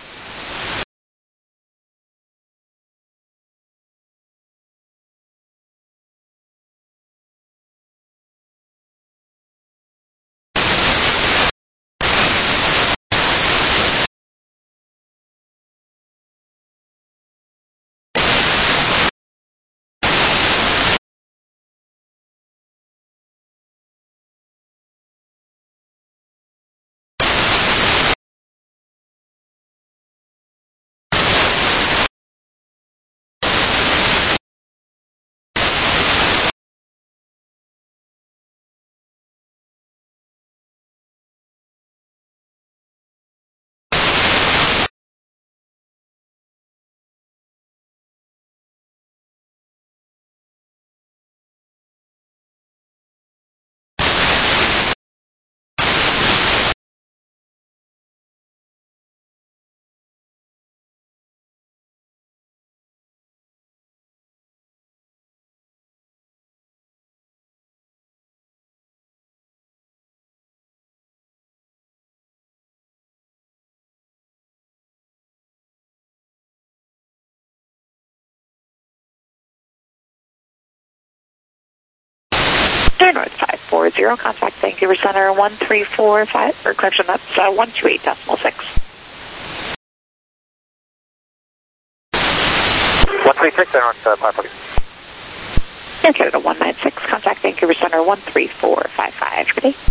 North 540, contact Vancouver Center 1345, or correction, that's 128.6. 136, North 540. Air Canada 196, contact Vancouver Center 13455. Good day.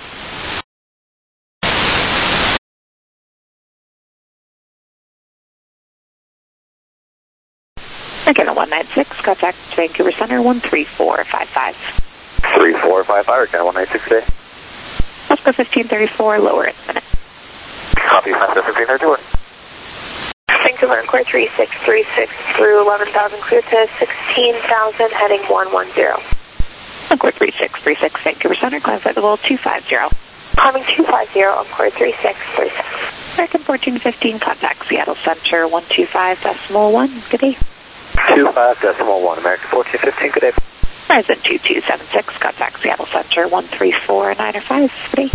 Air Canada 196, contact Vancouver Center 13455. 3455, Air Canada 196 today. Oscar 1534, lower in a minute. Copy, Oscar 1534. Vancouver Encore 3636 through 11,000, clear to 16,000, heading 110. Encore 3636, Vancouver Center, climb flight level 250. Climbing 250, Encore 3636. American 1415, contact Seattle Center 125.1. Good day. 25.1, American 1415, good day. Horizon 2276, contact Seattle Center 134.905. Good day.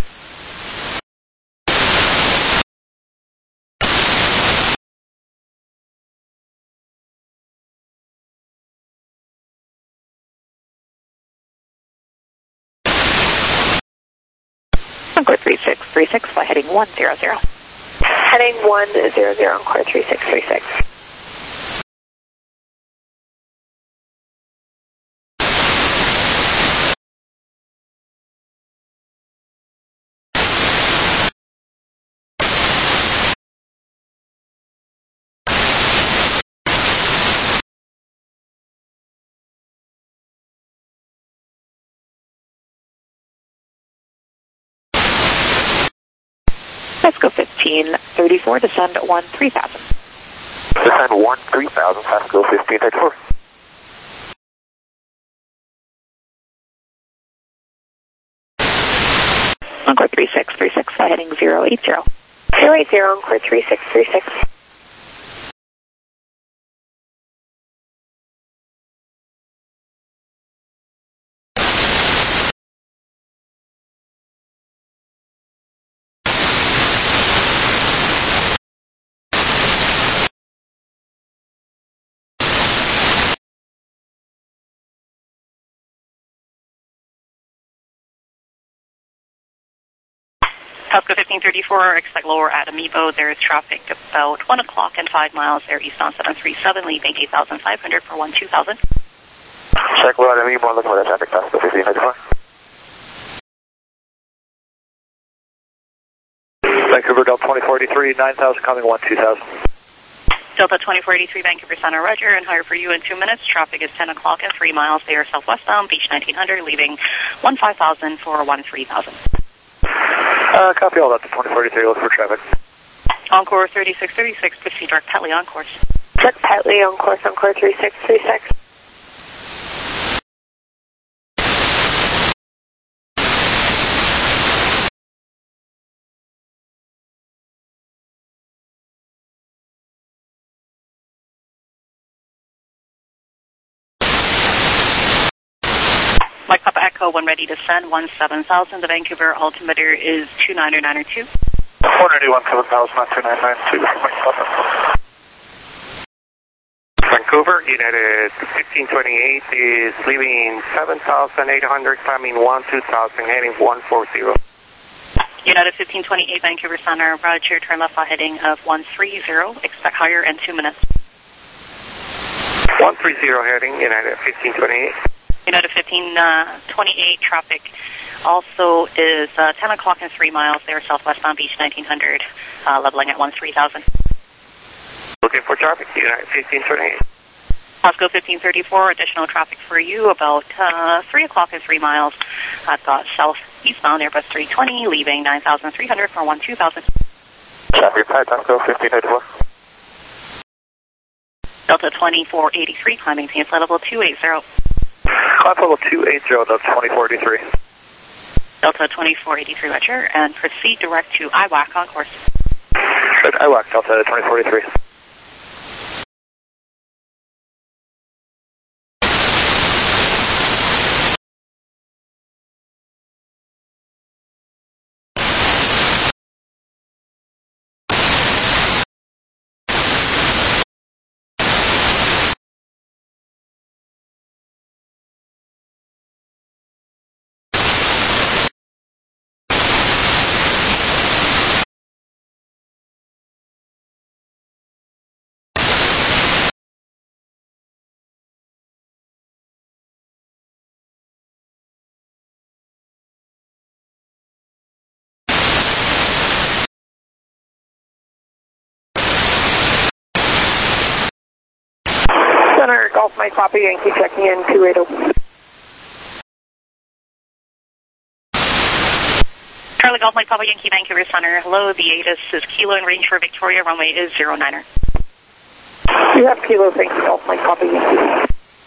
Encore 3636, fly heading 100. Heading 100, Encore 3636. Let's go 1534, descend 13,000. Descend 13,000, Pasco 1534. Encore 3636, fly heading 080. 080, Encore 3636. Pasco 1534, expect lower at Amiibo. There is traffic about 1 o'clock and 5 miles there, eastbound 737, leaving 8,500 for 12,000. Check low at Amiibo, looking for that traffic, Pasco 1534. Vancouver Delta 2483, 9,000, coming 12,000. Delta 2483, Vancouver Center, roger, and higher for you in 2 minutes. Traffic is 10 o'clock and 3 miles there, southwestbound, Beach 1900, leaving 15,000 for 13,000. Copy all that to 2043, look for traffic. Encore 3636, proceed direct Petley on course. Direct Petley on course, Encore 3636. Mike Papa Echo, when ready to send, 17,000. The Vancouver altimeter is 29902. 491 7,000 on 2992. Mike Papa. Vancouver, United 1528 is leaving 7,800, climbing 12,000, heading 140. United 1528, Vancouver Center, roger, turn left on heading of 130, expect higher in 2 minutes. 130 heading, United 1528. United 1528, traffic also is 10 o'clock and 3 miles there, southwestbound Beach 1900, leveling at 13,000. Looking for traffic, United 1528. Pasco 1534, additional traffic for you about 3 o'clock and 3 miles at southeastbound Airbus 320, leaving 9,300 for 12,000. Traffic inside Pasco 1534. Delta 2483, climbing maintain flight level 280. Climb level 280, Delta 2483. Delta 2483, roger, and proceed direct to IWAC on course. Good, IWAC, Delta 2483. Center, Golf Mike Papa Yankee checking in 280. Charlie Golf Mike Papa Yankee, Vancouver Center. Hello, the ATIS is Kilo and range for Victoria, runway is 09er. You have Kilo, thank you, Golf Mike Papa Yankee.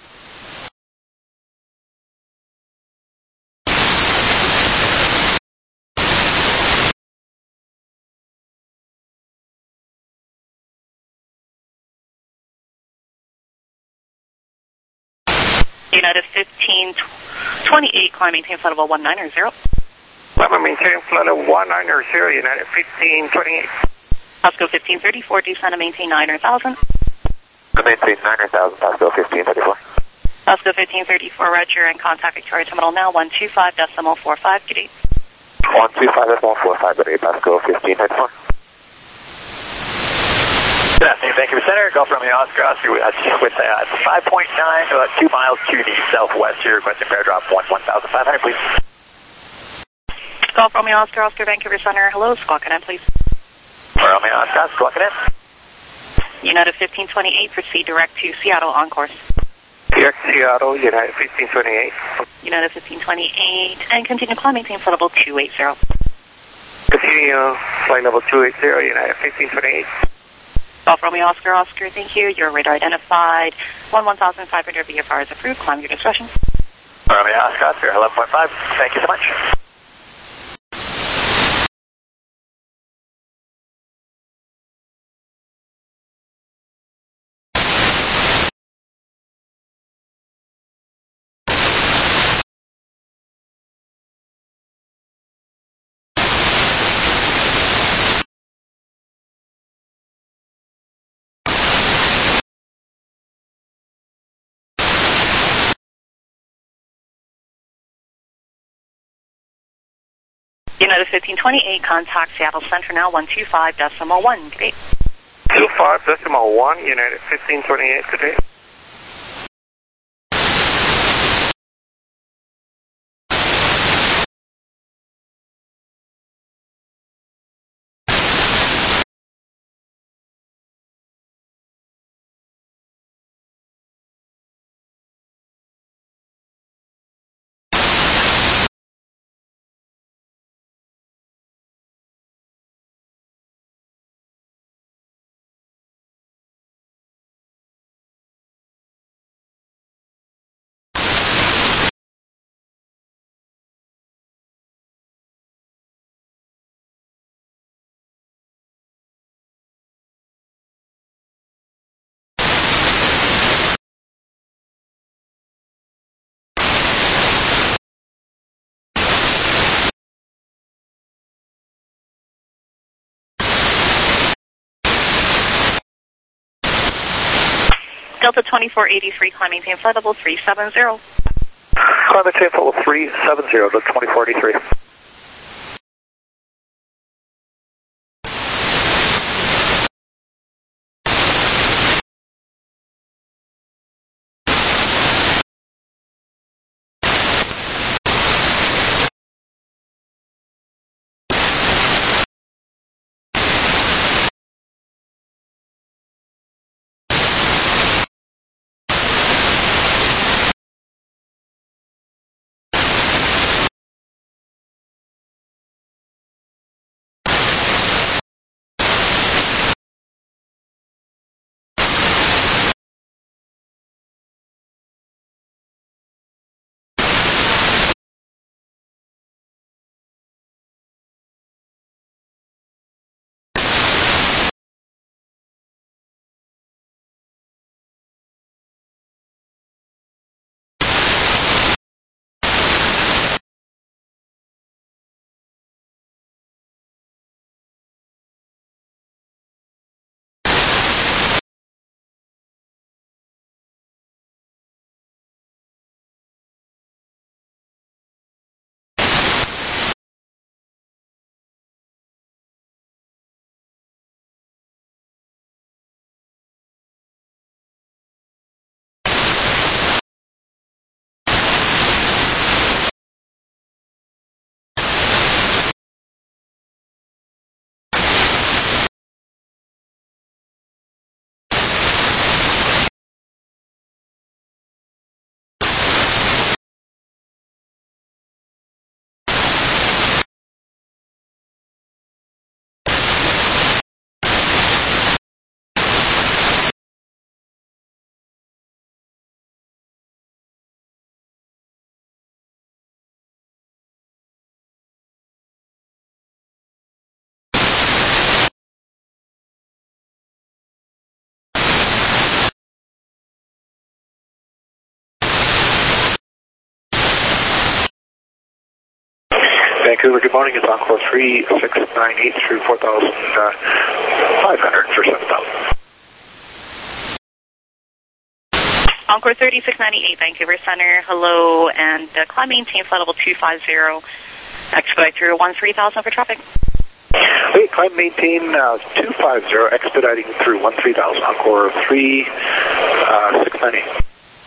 United 1528, climb maintain flight level 190. Climb maintain flight level 190, United 1528. Pasco 1534, descend and maintain 9,000. Maintain 9,000, Pasco 1534. Pasco 1534, roger, and contact Victoria Terminal now, 125.45, good day. 125.45, good day, Pasco 1534. Good afternoon, Vancouver Center, Golf Romeo Oscar, with 5.9, 2 miles to the southwest here, requesting fair drop 1,500, please. Golf Romeo Oscar, Oscar, Vancouver Center, hello, squawk it in, please. Romeo Oscar, squawk it in. United 1528, proceed direct to Seattle on course. Direct Seattle, United 1528. United 1528, and continue climb maintain flight level 280. Continue flight level 280, United 1528. Golf Romeo Oscar, Oscar, thank you. Your radar identified. 11,500 VFR is approved. Climb your discretion. Romeo Oscar, 11.5. Thank you so much. United 1528, contact Seattle Center now, 125.1. Good day. 25.1, United 1528, good day. Delta 2483, climb maintain flight level 370. Climb maintain flight level 370, Delta 2483. Vancouver, good morning. It's Encore 3698 through 4,500 for 7,000. Encore 3698, Vancouver Center, hello, and climb maintain flight level 250, expedite through 13,000 for traffic. Wait, climb maintain 250, expediting through 13,000, Encore 3698.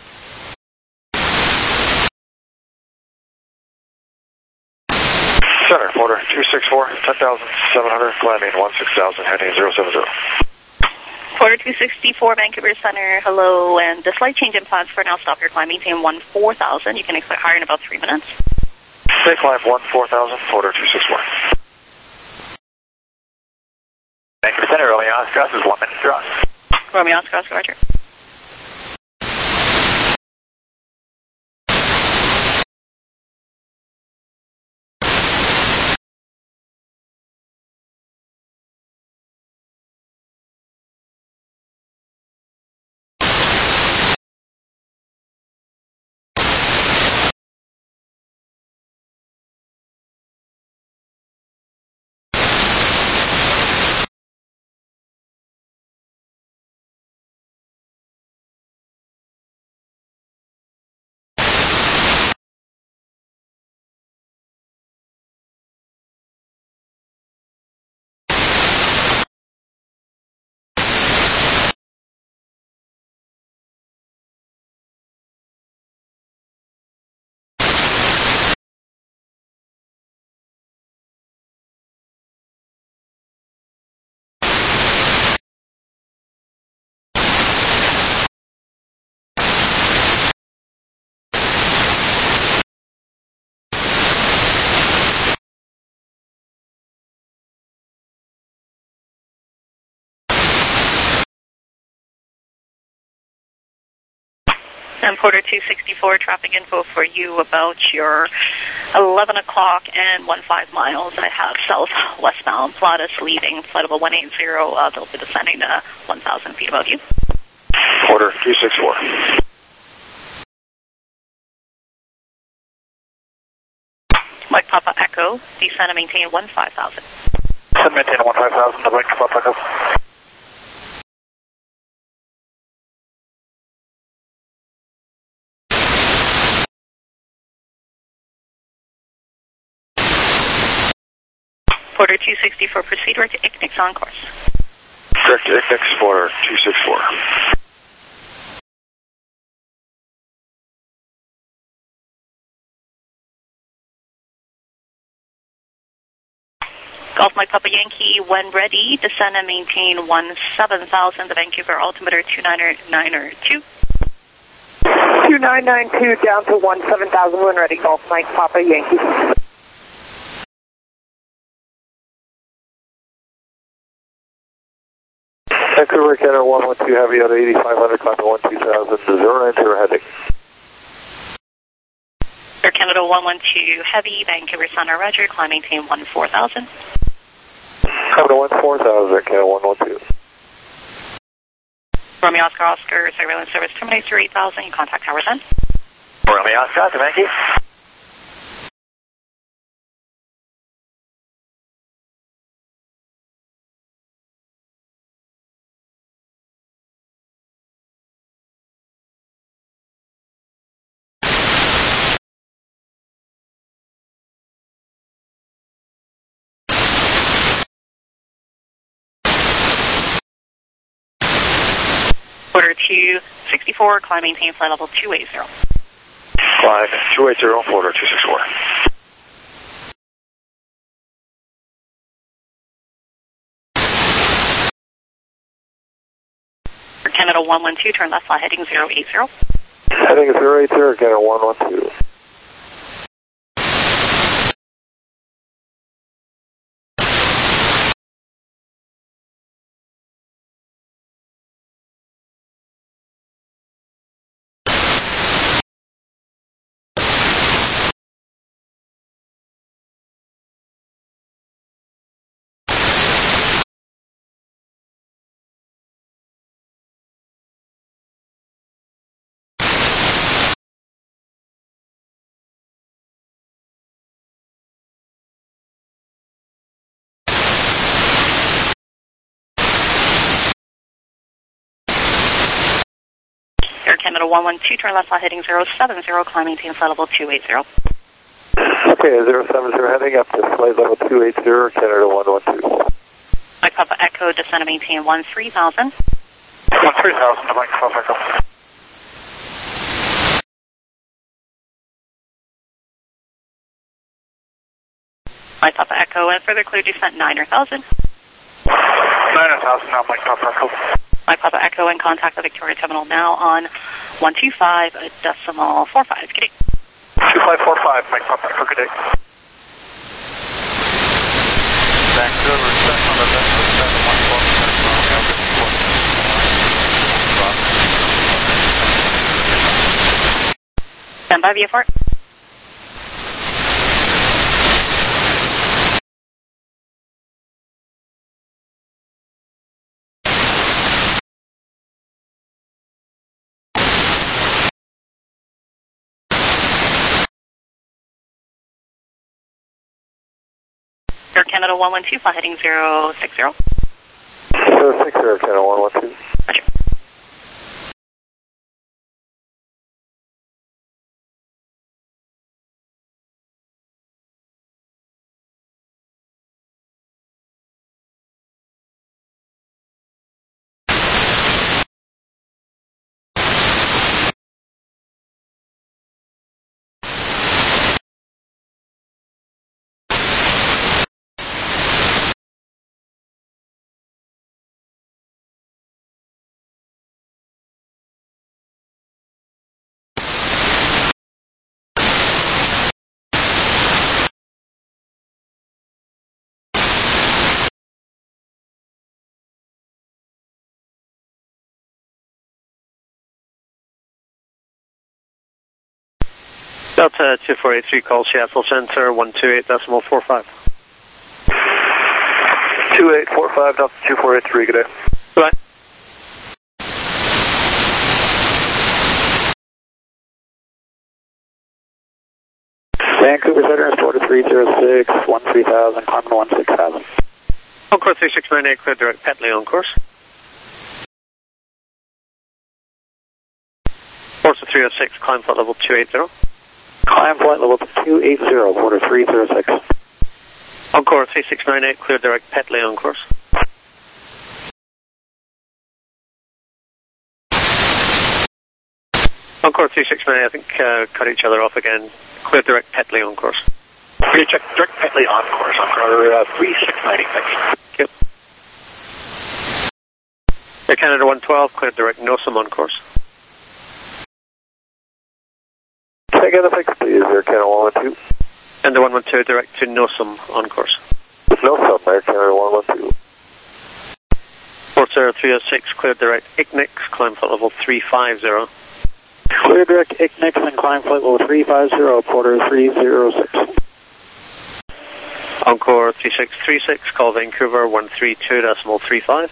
Center, Porter 264, 10,700, climbing 16,000, heading 070. Porter 264, Vancouver Center, hello, and the slight change in plans for now, stop your climb, maintain 14,000, you can expect higher in about 3 minutes. Stay climb 14,000, Porter 264. Vancouver Center, Romeo Oscar, is 1 minute draw. Romeo Oscar, roger. And Porter 264, traffic info for you about your 11 o'clock and 15 miles. I have southwestbound Pilatus leaving flight level 180. They'll be descending to 1,000 feet above you. Porter 264. Mike Papa Echo, descend and maintain 15,000. Descend maintain 15,000, Mike Papa Echo. Porter 264, proceed to ICNIX on course. Direct to ICNIX, Porter 264. Golf Mike Papa Yankee, when ready, descend and maintain 17,000, the Vancouver altimeter 2992. 2992 down to 17,000 when ready, Golf Mike Papa Yankee. Vancouver Canada 112 heavy out 8500, climbing 12,000, 090 heading. Air Canada 112 heavy, Vancouver Center Roger, climb maintain 14,000. Coming to 14,000, Canada 112. Romeo Oscar Oscar, surveillance service terminates through 8,000, you contact Tower 10. Romeo Oscar, thank you. Porter 264, climb maintain flight level 280. Climb 280, Porter 264. Air Canada 112, turn left fly heading 080. Heading 080, Canada 112. Air Canada 112, turn left fly heading 070, climb maintain flight level 280. Okay, 070 heading up to flight level 280, Canada 112. Mike Papa Echo, descend and maintain 13,000. 13,000 to Mike Papa Echo. Mike Papa Echo, and further clear descent 9,000. 9,000 now, Mike Papa Echo. Mike Papa Echo, and contact the Victoria Terminal now on 125.45. Good day. 2545, Mike Papa Echo, good day. Vancouver, set on the left of 714. Stand by, VFR. Air Canada 112, fly heading 060. 060, Canada 112. Roger. Delta 2483, call Seattle Center 128.45. 2845, Delta 2483, good day. Goodbye. Vancouver Center, Porter 306, 13,000, climbing 16,000. On course 3698, clear direct Petley on course. Course 306, climb flight level 280. Climb flight level 280, Porter 306. Encore 3698, clear direct Petley on course. Encore 369, I think cut each other off again. Clear direct Petley on course. Clear check direct Petley on course. Encore 3690, thanks. Yep. Air Canada 112, clear direct Nosum on course. Can I get a fix, please? Air Canada 112. And the 112 direct to Nosum on course. Nosum, Air Canada 112. Port 0306, clear direct Ignix, climb flight level 350. Clear direct Ignix and climb flight level 350, Porter 306. Encore 3636, call Vancouver 132.35.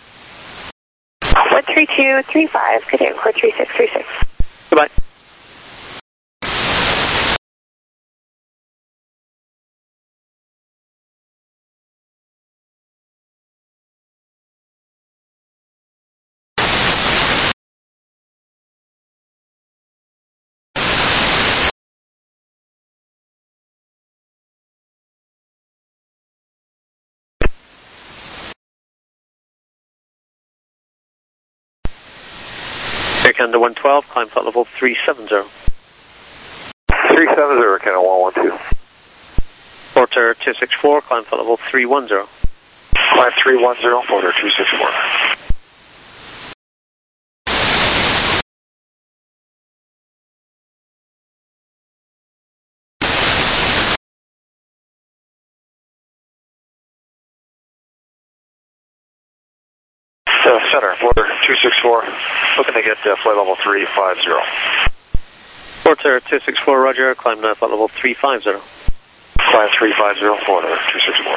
13235, good day, Encore 3636. Goodbye. Air Canada 112, climb flight level 370. 370, Air Canada 112. Porter 264, climb flight level 310. Climb 310, Porter 264. Center, Porter 264, looking to get flight level 350. Porter 264, roger, climb now flight level 350. Climb 350, Porter 264.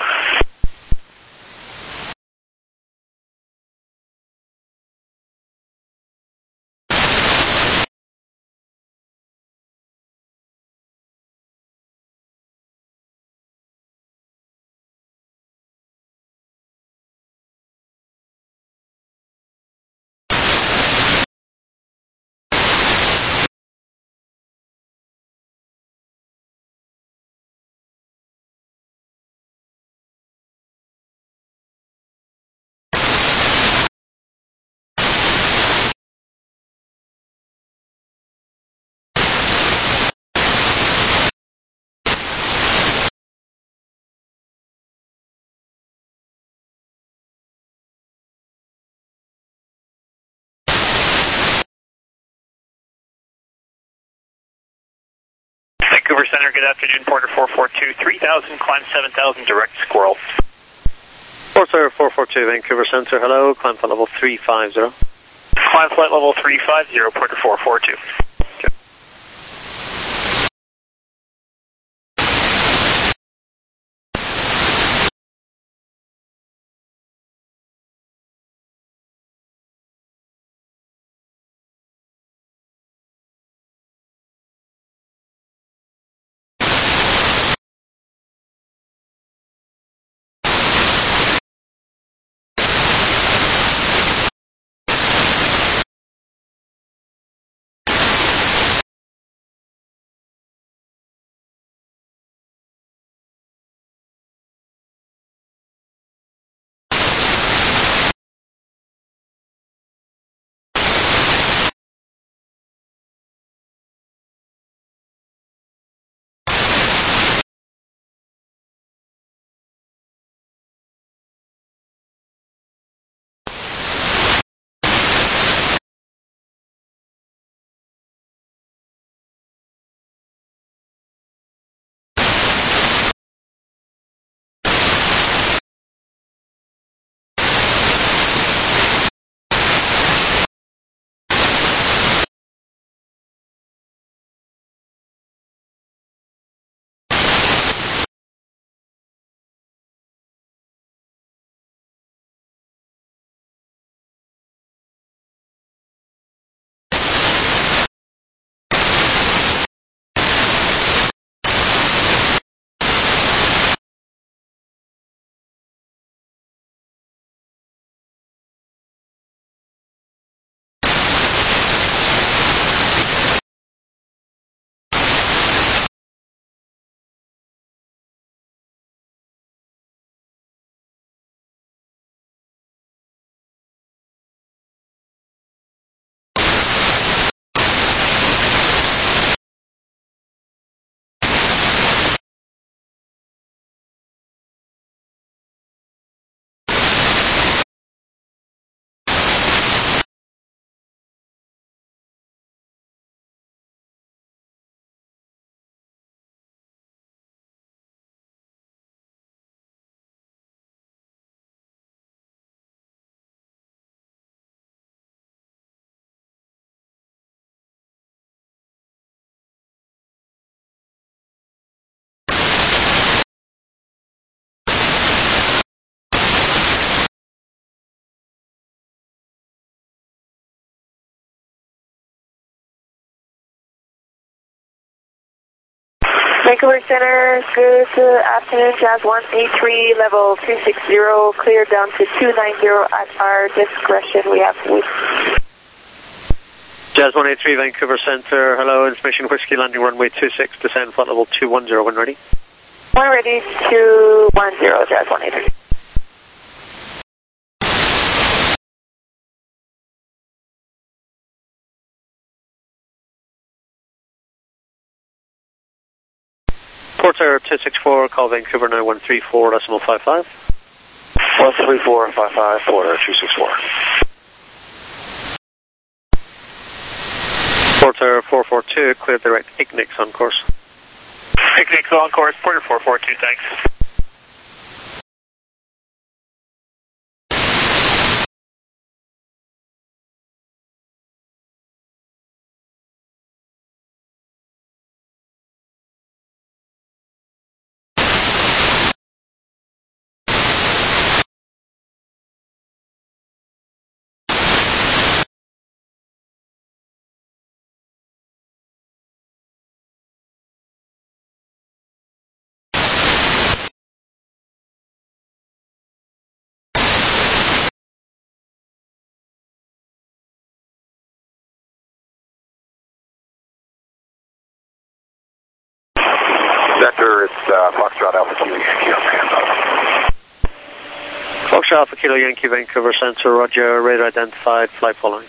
Vancouver Center, good afternoon, Porter 442, 3000, climb 7000, direct Squirrel. Porter 442, Vancouver Center, hello, climb flight level 350. Climb flight level 350, Porter 442. Vancouver Center, good afternoon, Jazz 183, level 260, cleared down to 290 at our discretion. We have Jazz 183, Vancouver Center, hello, information Whiskey, landing runway 26, descend flight level 210, when ready? When ready, 210, Jazz 183. Port Air 264, call Vancouver now 134.55. 134.55, Port Air 264. Port Air 442, clear direct Ignix on course. Ignix on course, Port Air 442, thanks. Center, it's Foxtrot Alpha Kilo Yankee on standby. Foxtrot Alpha Kilo Yankee, Vancouver Center, roger, radar identified, flight following.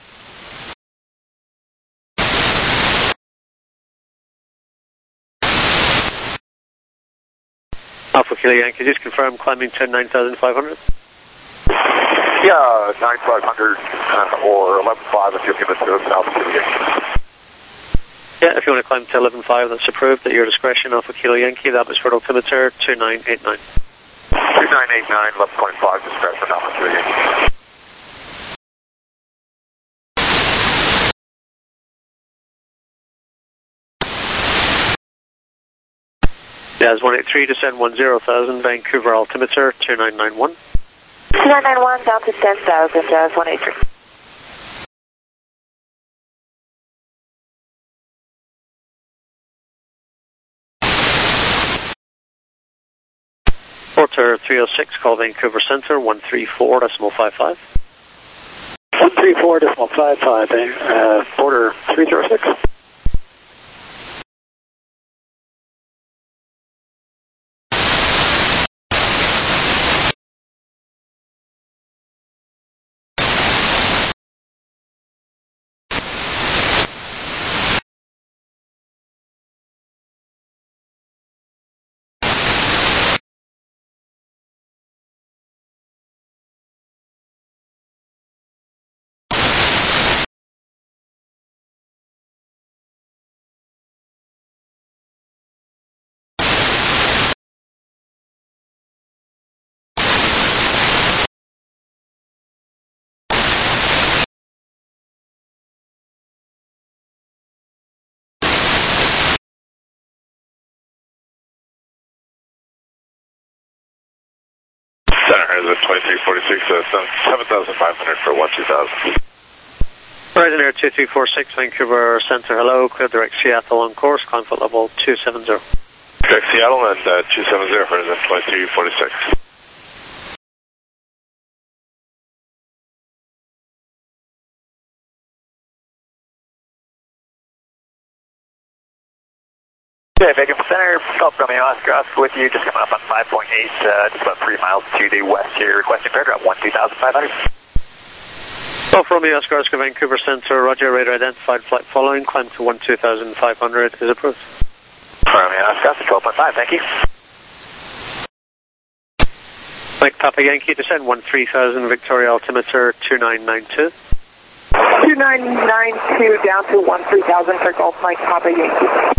Alpha Kilo Yankee, just confirm climbing to 9,500? Yeah, 9,500 or 11,500 if you'll give it to us, Alpha Kilo Yankee. Yeah, if you want to climb to 11.5, that's approved at your discretion. Alpha Kilo Yankee, that was for altimeter 2989. 2989, 11.5, discretion, Alpha Kilo Yankee. Jazz 183, descend 10,000, Vancouver altimeter 2991. 2991 down to 10,000, Jazz 183. Port Air 306, call Vancouver Center 134.55. 134.55, Port Air 306. Center has a 2346, 7,500 for 12000. Horizon Air 2346, Vancouver Center, hello, clear direct Seattle on course, climb foot level 270. Direct Seattle and 270, Horizon 2346. Okay, Vancouver Center, Gulf Romeo Oscar with you, just coming up on 5.8, just about 3 miles to the west here, requesting paragraph 12500. Gulf Romeo Oscar, Vancouver Center, roger, radar identified, flight following, climb to 12,500 is approved. Romeo Oscar, 12.5, thank you. Mike Papa Yankee, descend 13,000, Victoria altimeter 2992. 2992 down to 13,000 for Gulf Mike Papa Yankee.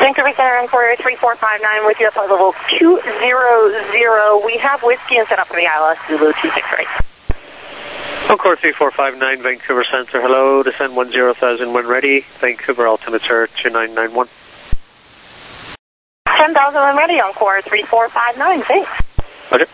Vancouver Center Inquiry 3459 with you at flight level 200. We have whiskey and set up for the ILS Zulu 263. Encore 3459, Vancouver Center, hello, descend 10,000 when ready, Vancouver altimeter 2991. 10,000 when ready, Encore 3459, thanks. Roger.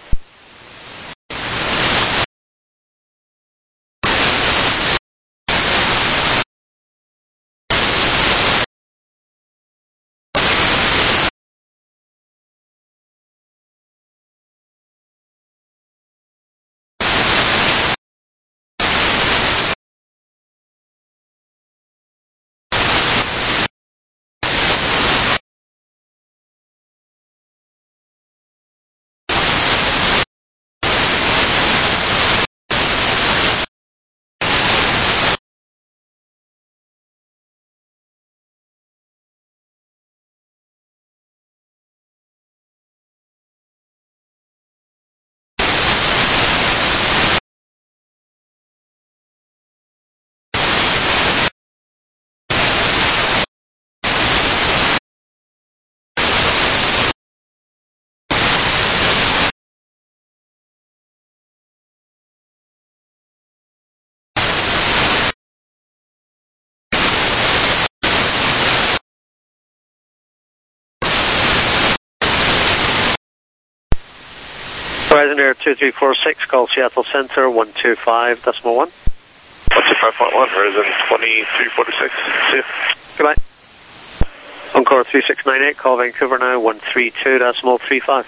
Horizon Air 2346, call Seattle Center 125.1. 125.1, Horizon 2346, see you. Goodbye. Encore 3698, call Vancouver now 132.35.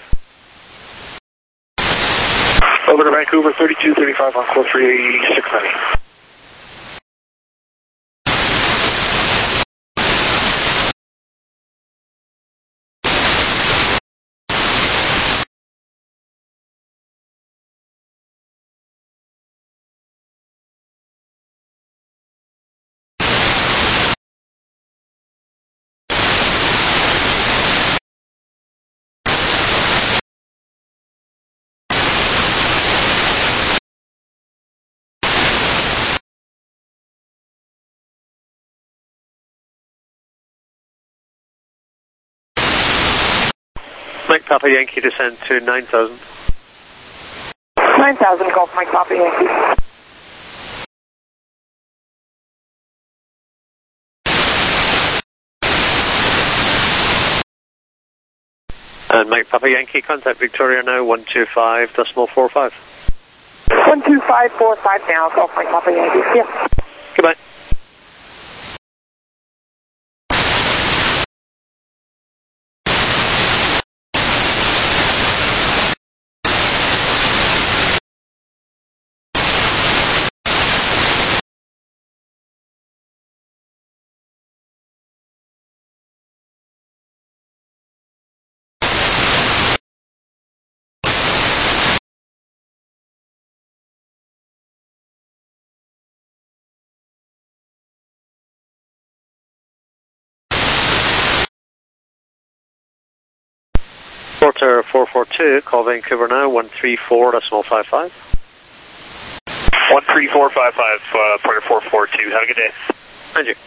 Over to Vancouver 3235, Encore 3698. Mike Papa Yankee descend to 9,000. 9,000, Golf Mike Papa Yankee. And Mike Papa Yankee, contact Victoria now 125.45. 12545 now, Golf Mike Papa Yankee. Yes. Goodbye. Porter 442, call Vancouver now 134.55. 13455, Porter 442, have a good day. Thank you.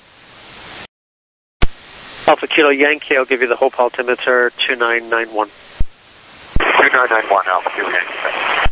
Alpha Kilo Yankee, I'll give you the Hope altimeter 2991. 2991, Alpha Kilo Yankee.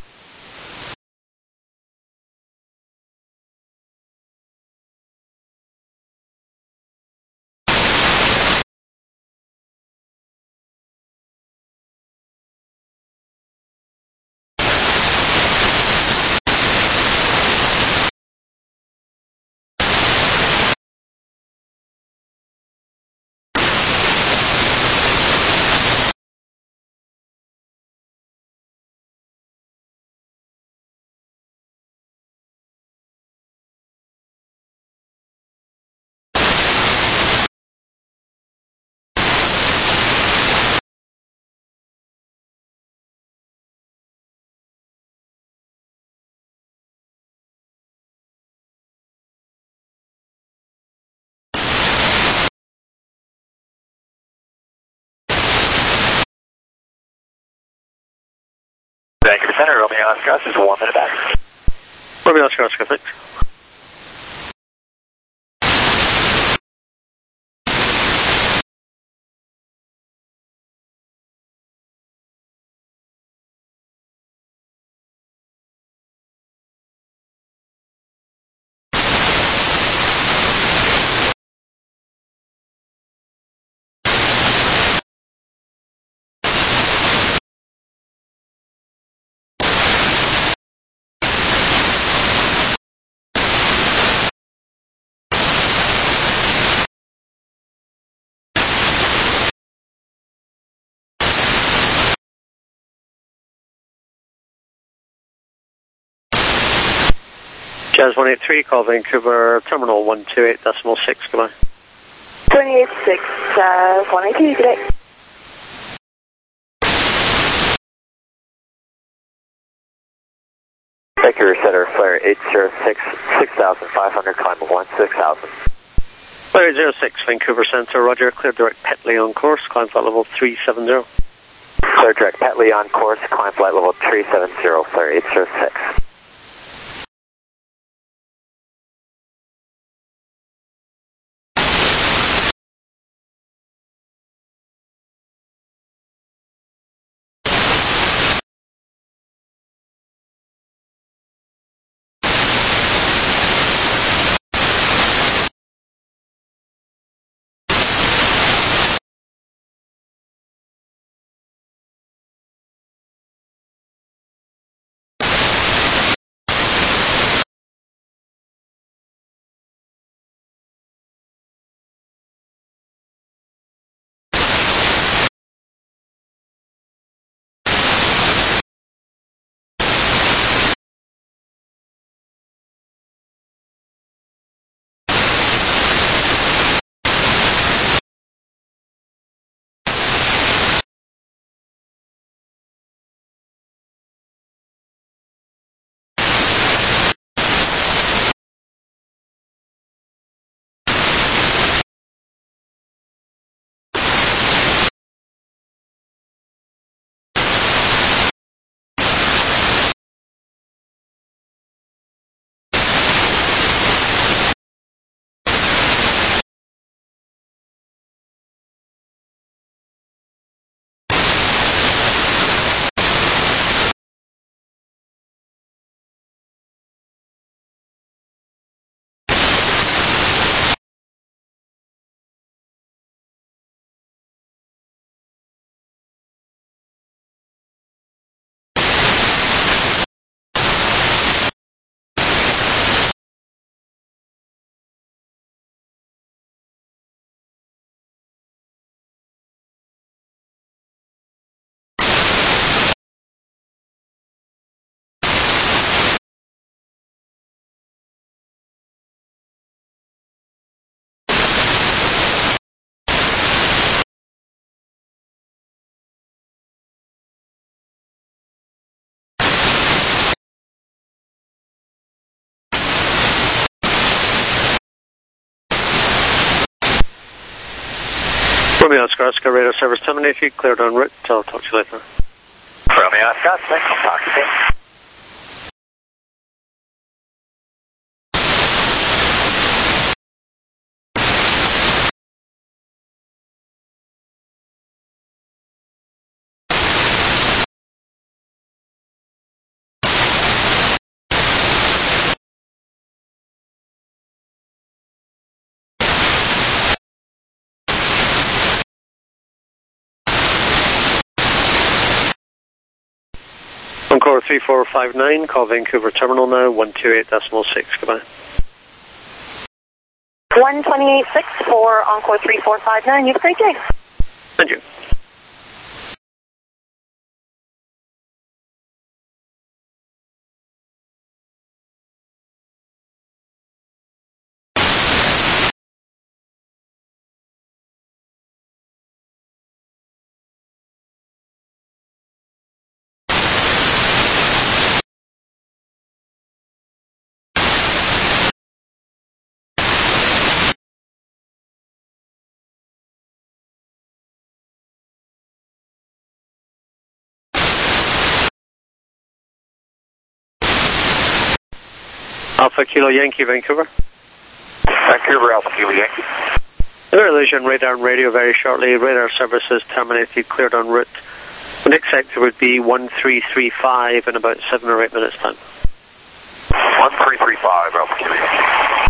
Vancouver Center, Romeo Oscar, this is a 1 minute back. Romeo Oscar, thanks. Jazz 183, call Vancouver Terminal 128.6, goodbye. 286, Jazz 183, good day. Vancouver Center, flare 806, 6,500, climb 16,000. Flare 806, Vancouver Center, roger, clear direct Petley on course, climb flight level 370. Clear direct Petley on course, climb flight level 370, flare 806. Romeo Oscar, Oscar, radar service terminated, cleared en route, I'll talk to you later. Romeo Oscar, thanks, I'll talk to you. Encore 3459, call Vancouver Terminal now, 128.6, goodbye. 128.6 for Encore 3459, you have a great day. Thank you. Alpha Kilo Yankee, Vancouver. Vancouver, Alpha Kilo Yankee. Air illusion, radar and radio very shortly. Radar services terminated, cleared en route. The next sector would be 1335 in about 7 or 8 minutes' time. 1335, Alpha Kilo Yankee.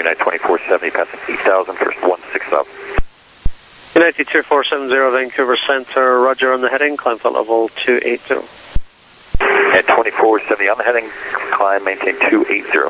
United 2470, passing 8,000, first 16 up. United 2470, Vancouver Center, roger on the heading, climb flight level 280. At 2470 on the heading, climb, maintain 280.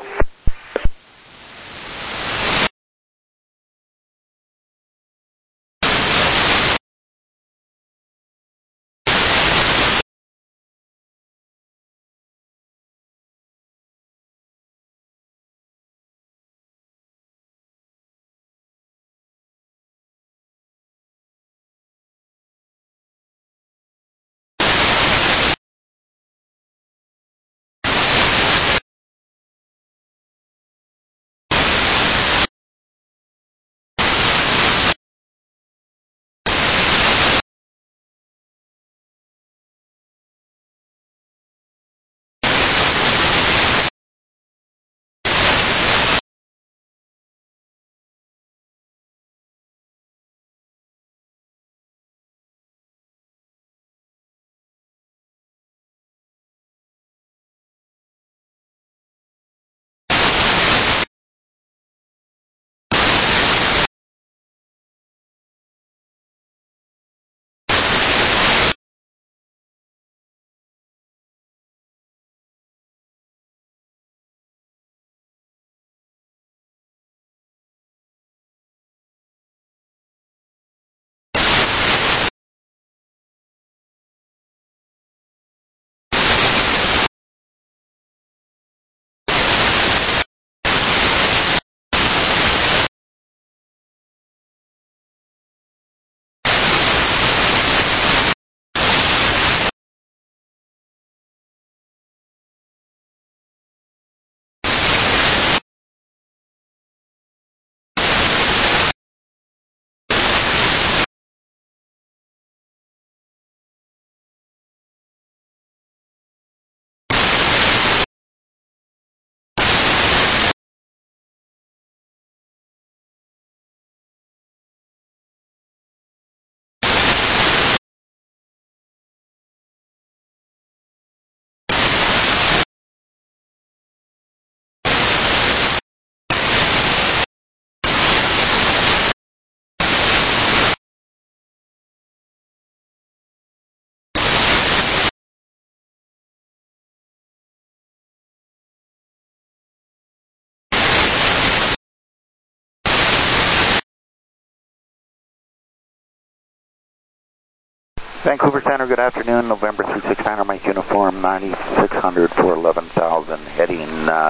Vancouver Center, good afternoon. November 369, Mike Uniform 9600 for 11,000, heading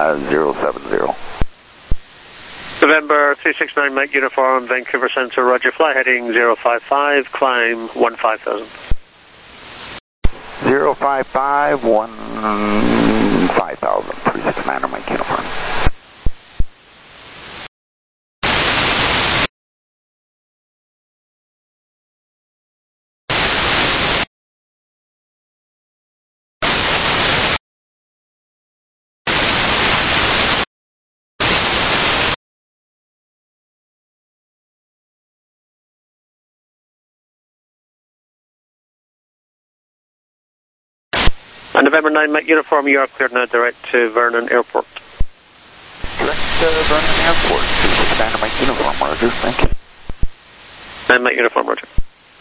070. November 369, Mike Uniform, Vancouver Center, roger, fly heading 055, climb 15,000. 055, 15,000, 369, Mike Uniform. November 9, Mike Uniform, you are cleared now direct to Vernon Airport. Direct to Vernon Airport, 369, Mike Uniform, roger, thank you. 9, Mike Uniform, roger.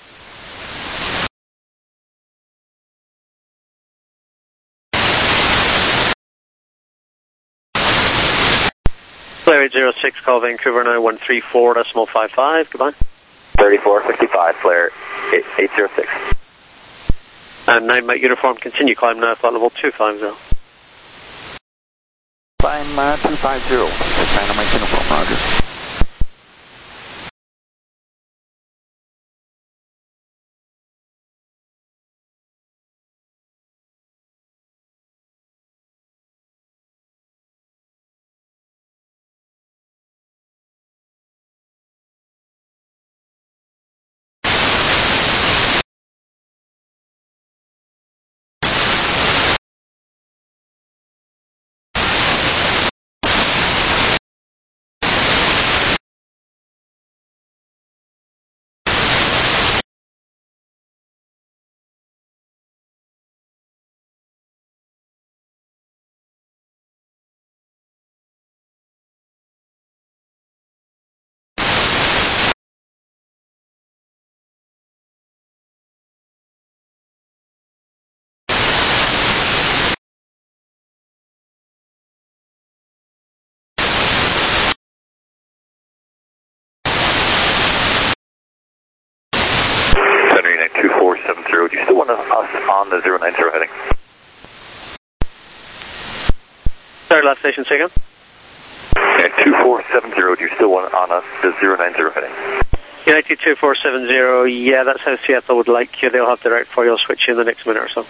Flare 806, call Vancouver now 134.55, goodbye. 3455, flare 806. And 9 Mike Uniform, continue climb now, flight level 250. Climb 250, 9 Mike Uniform, roger. on the 090 heading. Sorry, last station, second. Okay, 2470, do you still want on us, the 090 heading? United 2470, yeah, that's how Seattle would like you. They'll have direct for you. I'll switch you in the next minute or so.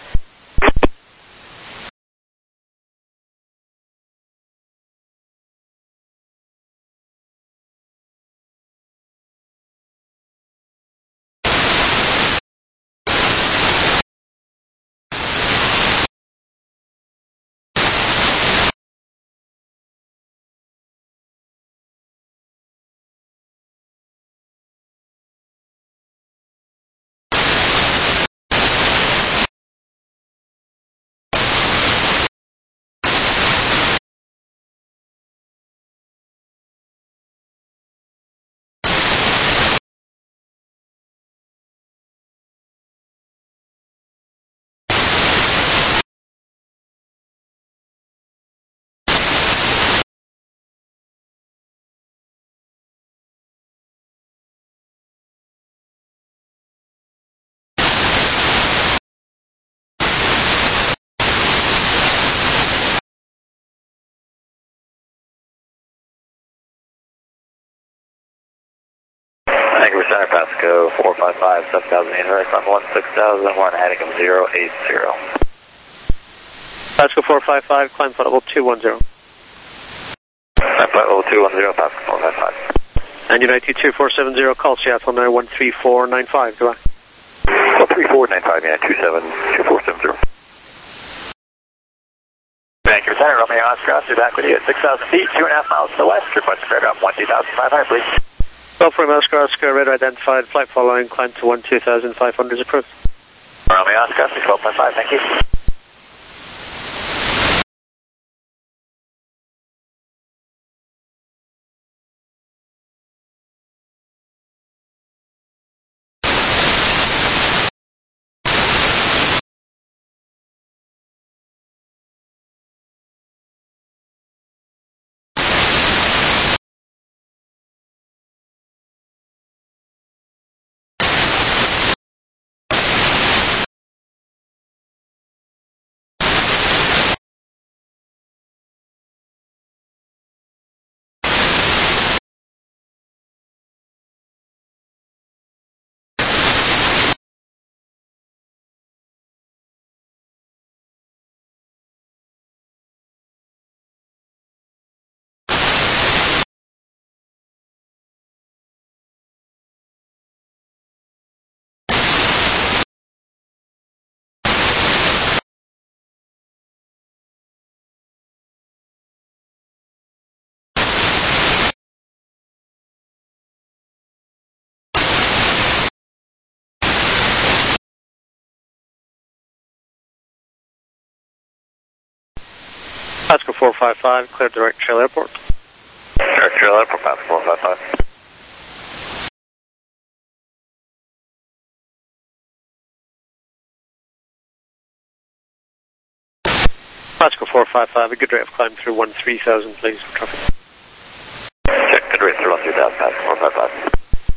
Thank you for center, Pasco 455, 7,800, climb 16,001, heading of 080. Pasco 455, climb flight level 210. Climb flight level 210, Pasco 455. And United 2470, call Seattle now 13495, goodbye. 13495, yeah, 272470. Thank you for center, Romeo Oscar, Oscar, back with you at 6,000 feet, 2.5 miles to the west, request fair drop 12,500, please. Well, for Oscar, Oscar, radar identified, flight following, climb to 12,500 is approved. Romeo Oscar, 12.5, thank you. Pasco 455, clear direct Trail Airport. Direct Trail Airport, Pasco 455. Pasco 455, a good rate of climb through 13,000, please, for traffic. Check, good rate through 13,000, Pasco 455.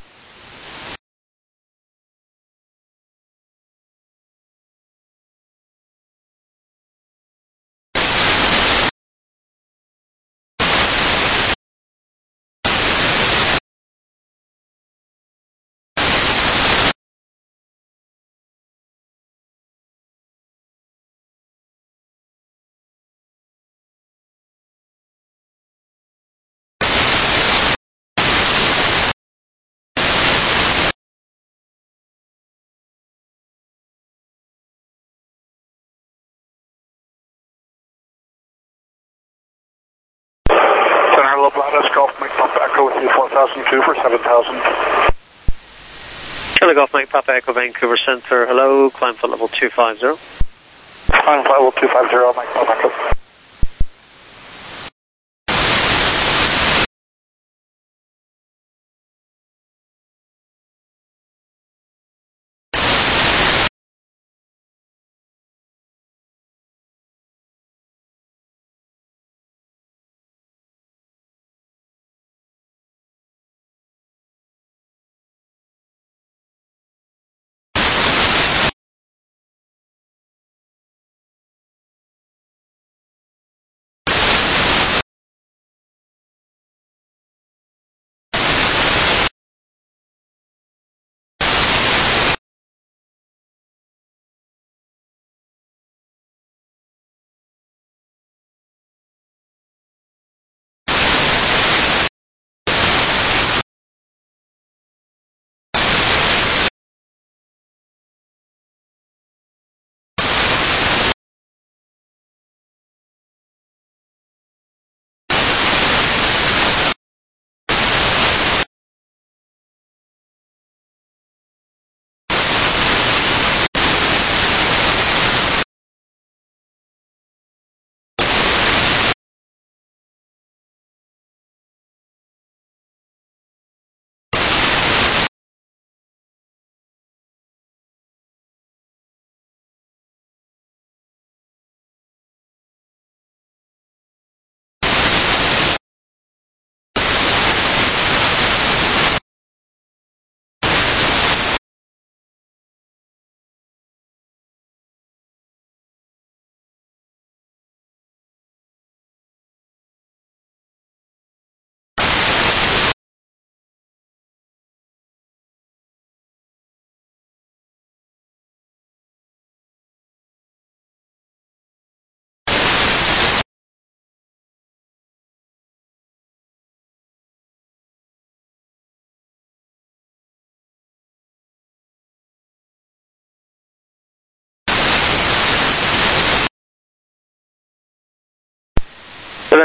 Golf Mike Papa Echo with you 4002 for 7,000. Charlie Golf Mike Papa Echo Vancouver Center, hello, climb flight level 250. Climb flight level 250, Mike Papa Echo.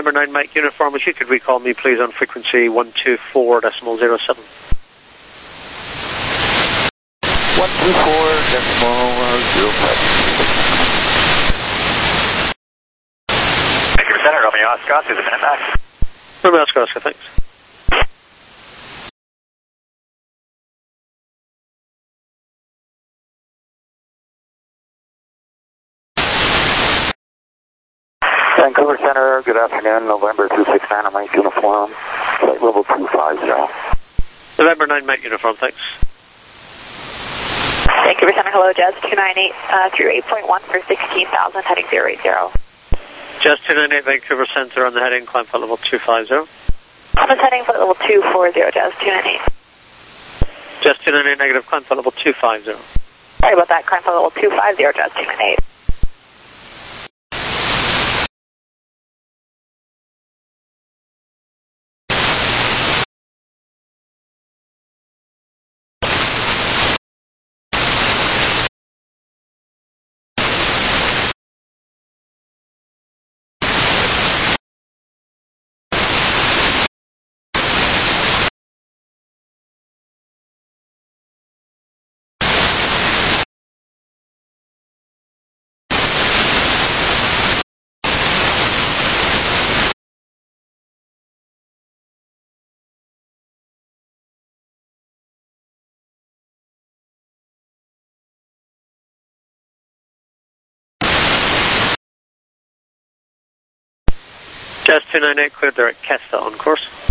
November 9 Mike Uniform, if you could recall me please on frequency 124.07. 124.07. Thank you, Center. Romeo Oscar, through the minute back. Romeo Oscar, thanks. Vancouver Center, good afternoon, November 269 Mike Uniform, flight level 250. November 9 Mike Uniform, thanks. Vancouver Center, hello, Jazz 298 through 8.1 for 16,000, heading 080. Jazz 298 Vancouver Center on the heading, climb flight level 250. On the heading, flight level 240, Jazz 298. Jazz 298 negative, climb flight level 250. Sorry about that, climb flight level 250, Jazz 298. Jazz 298 cleared direct Kesta on course.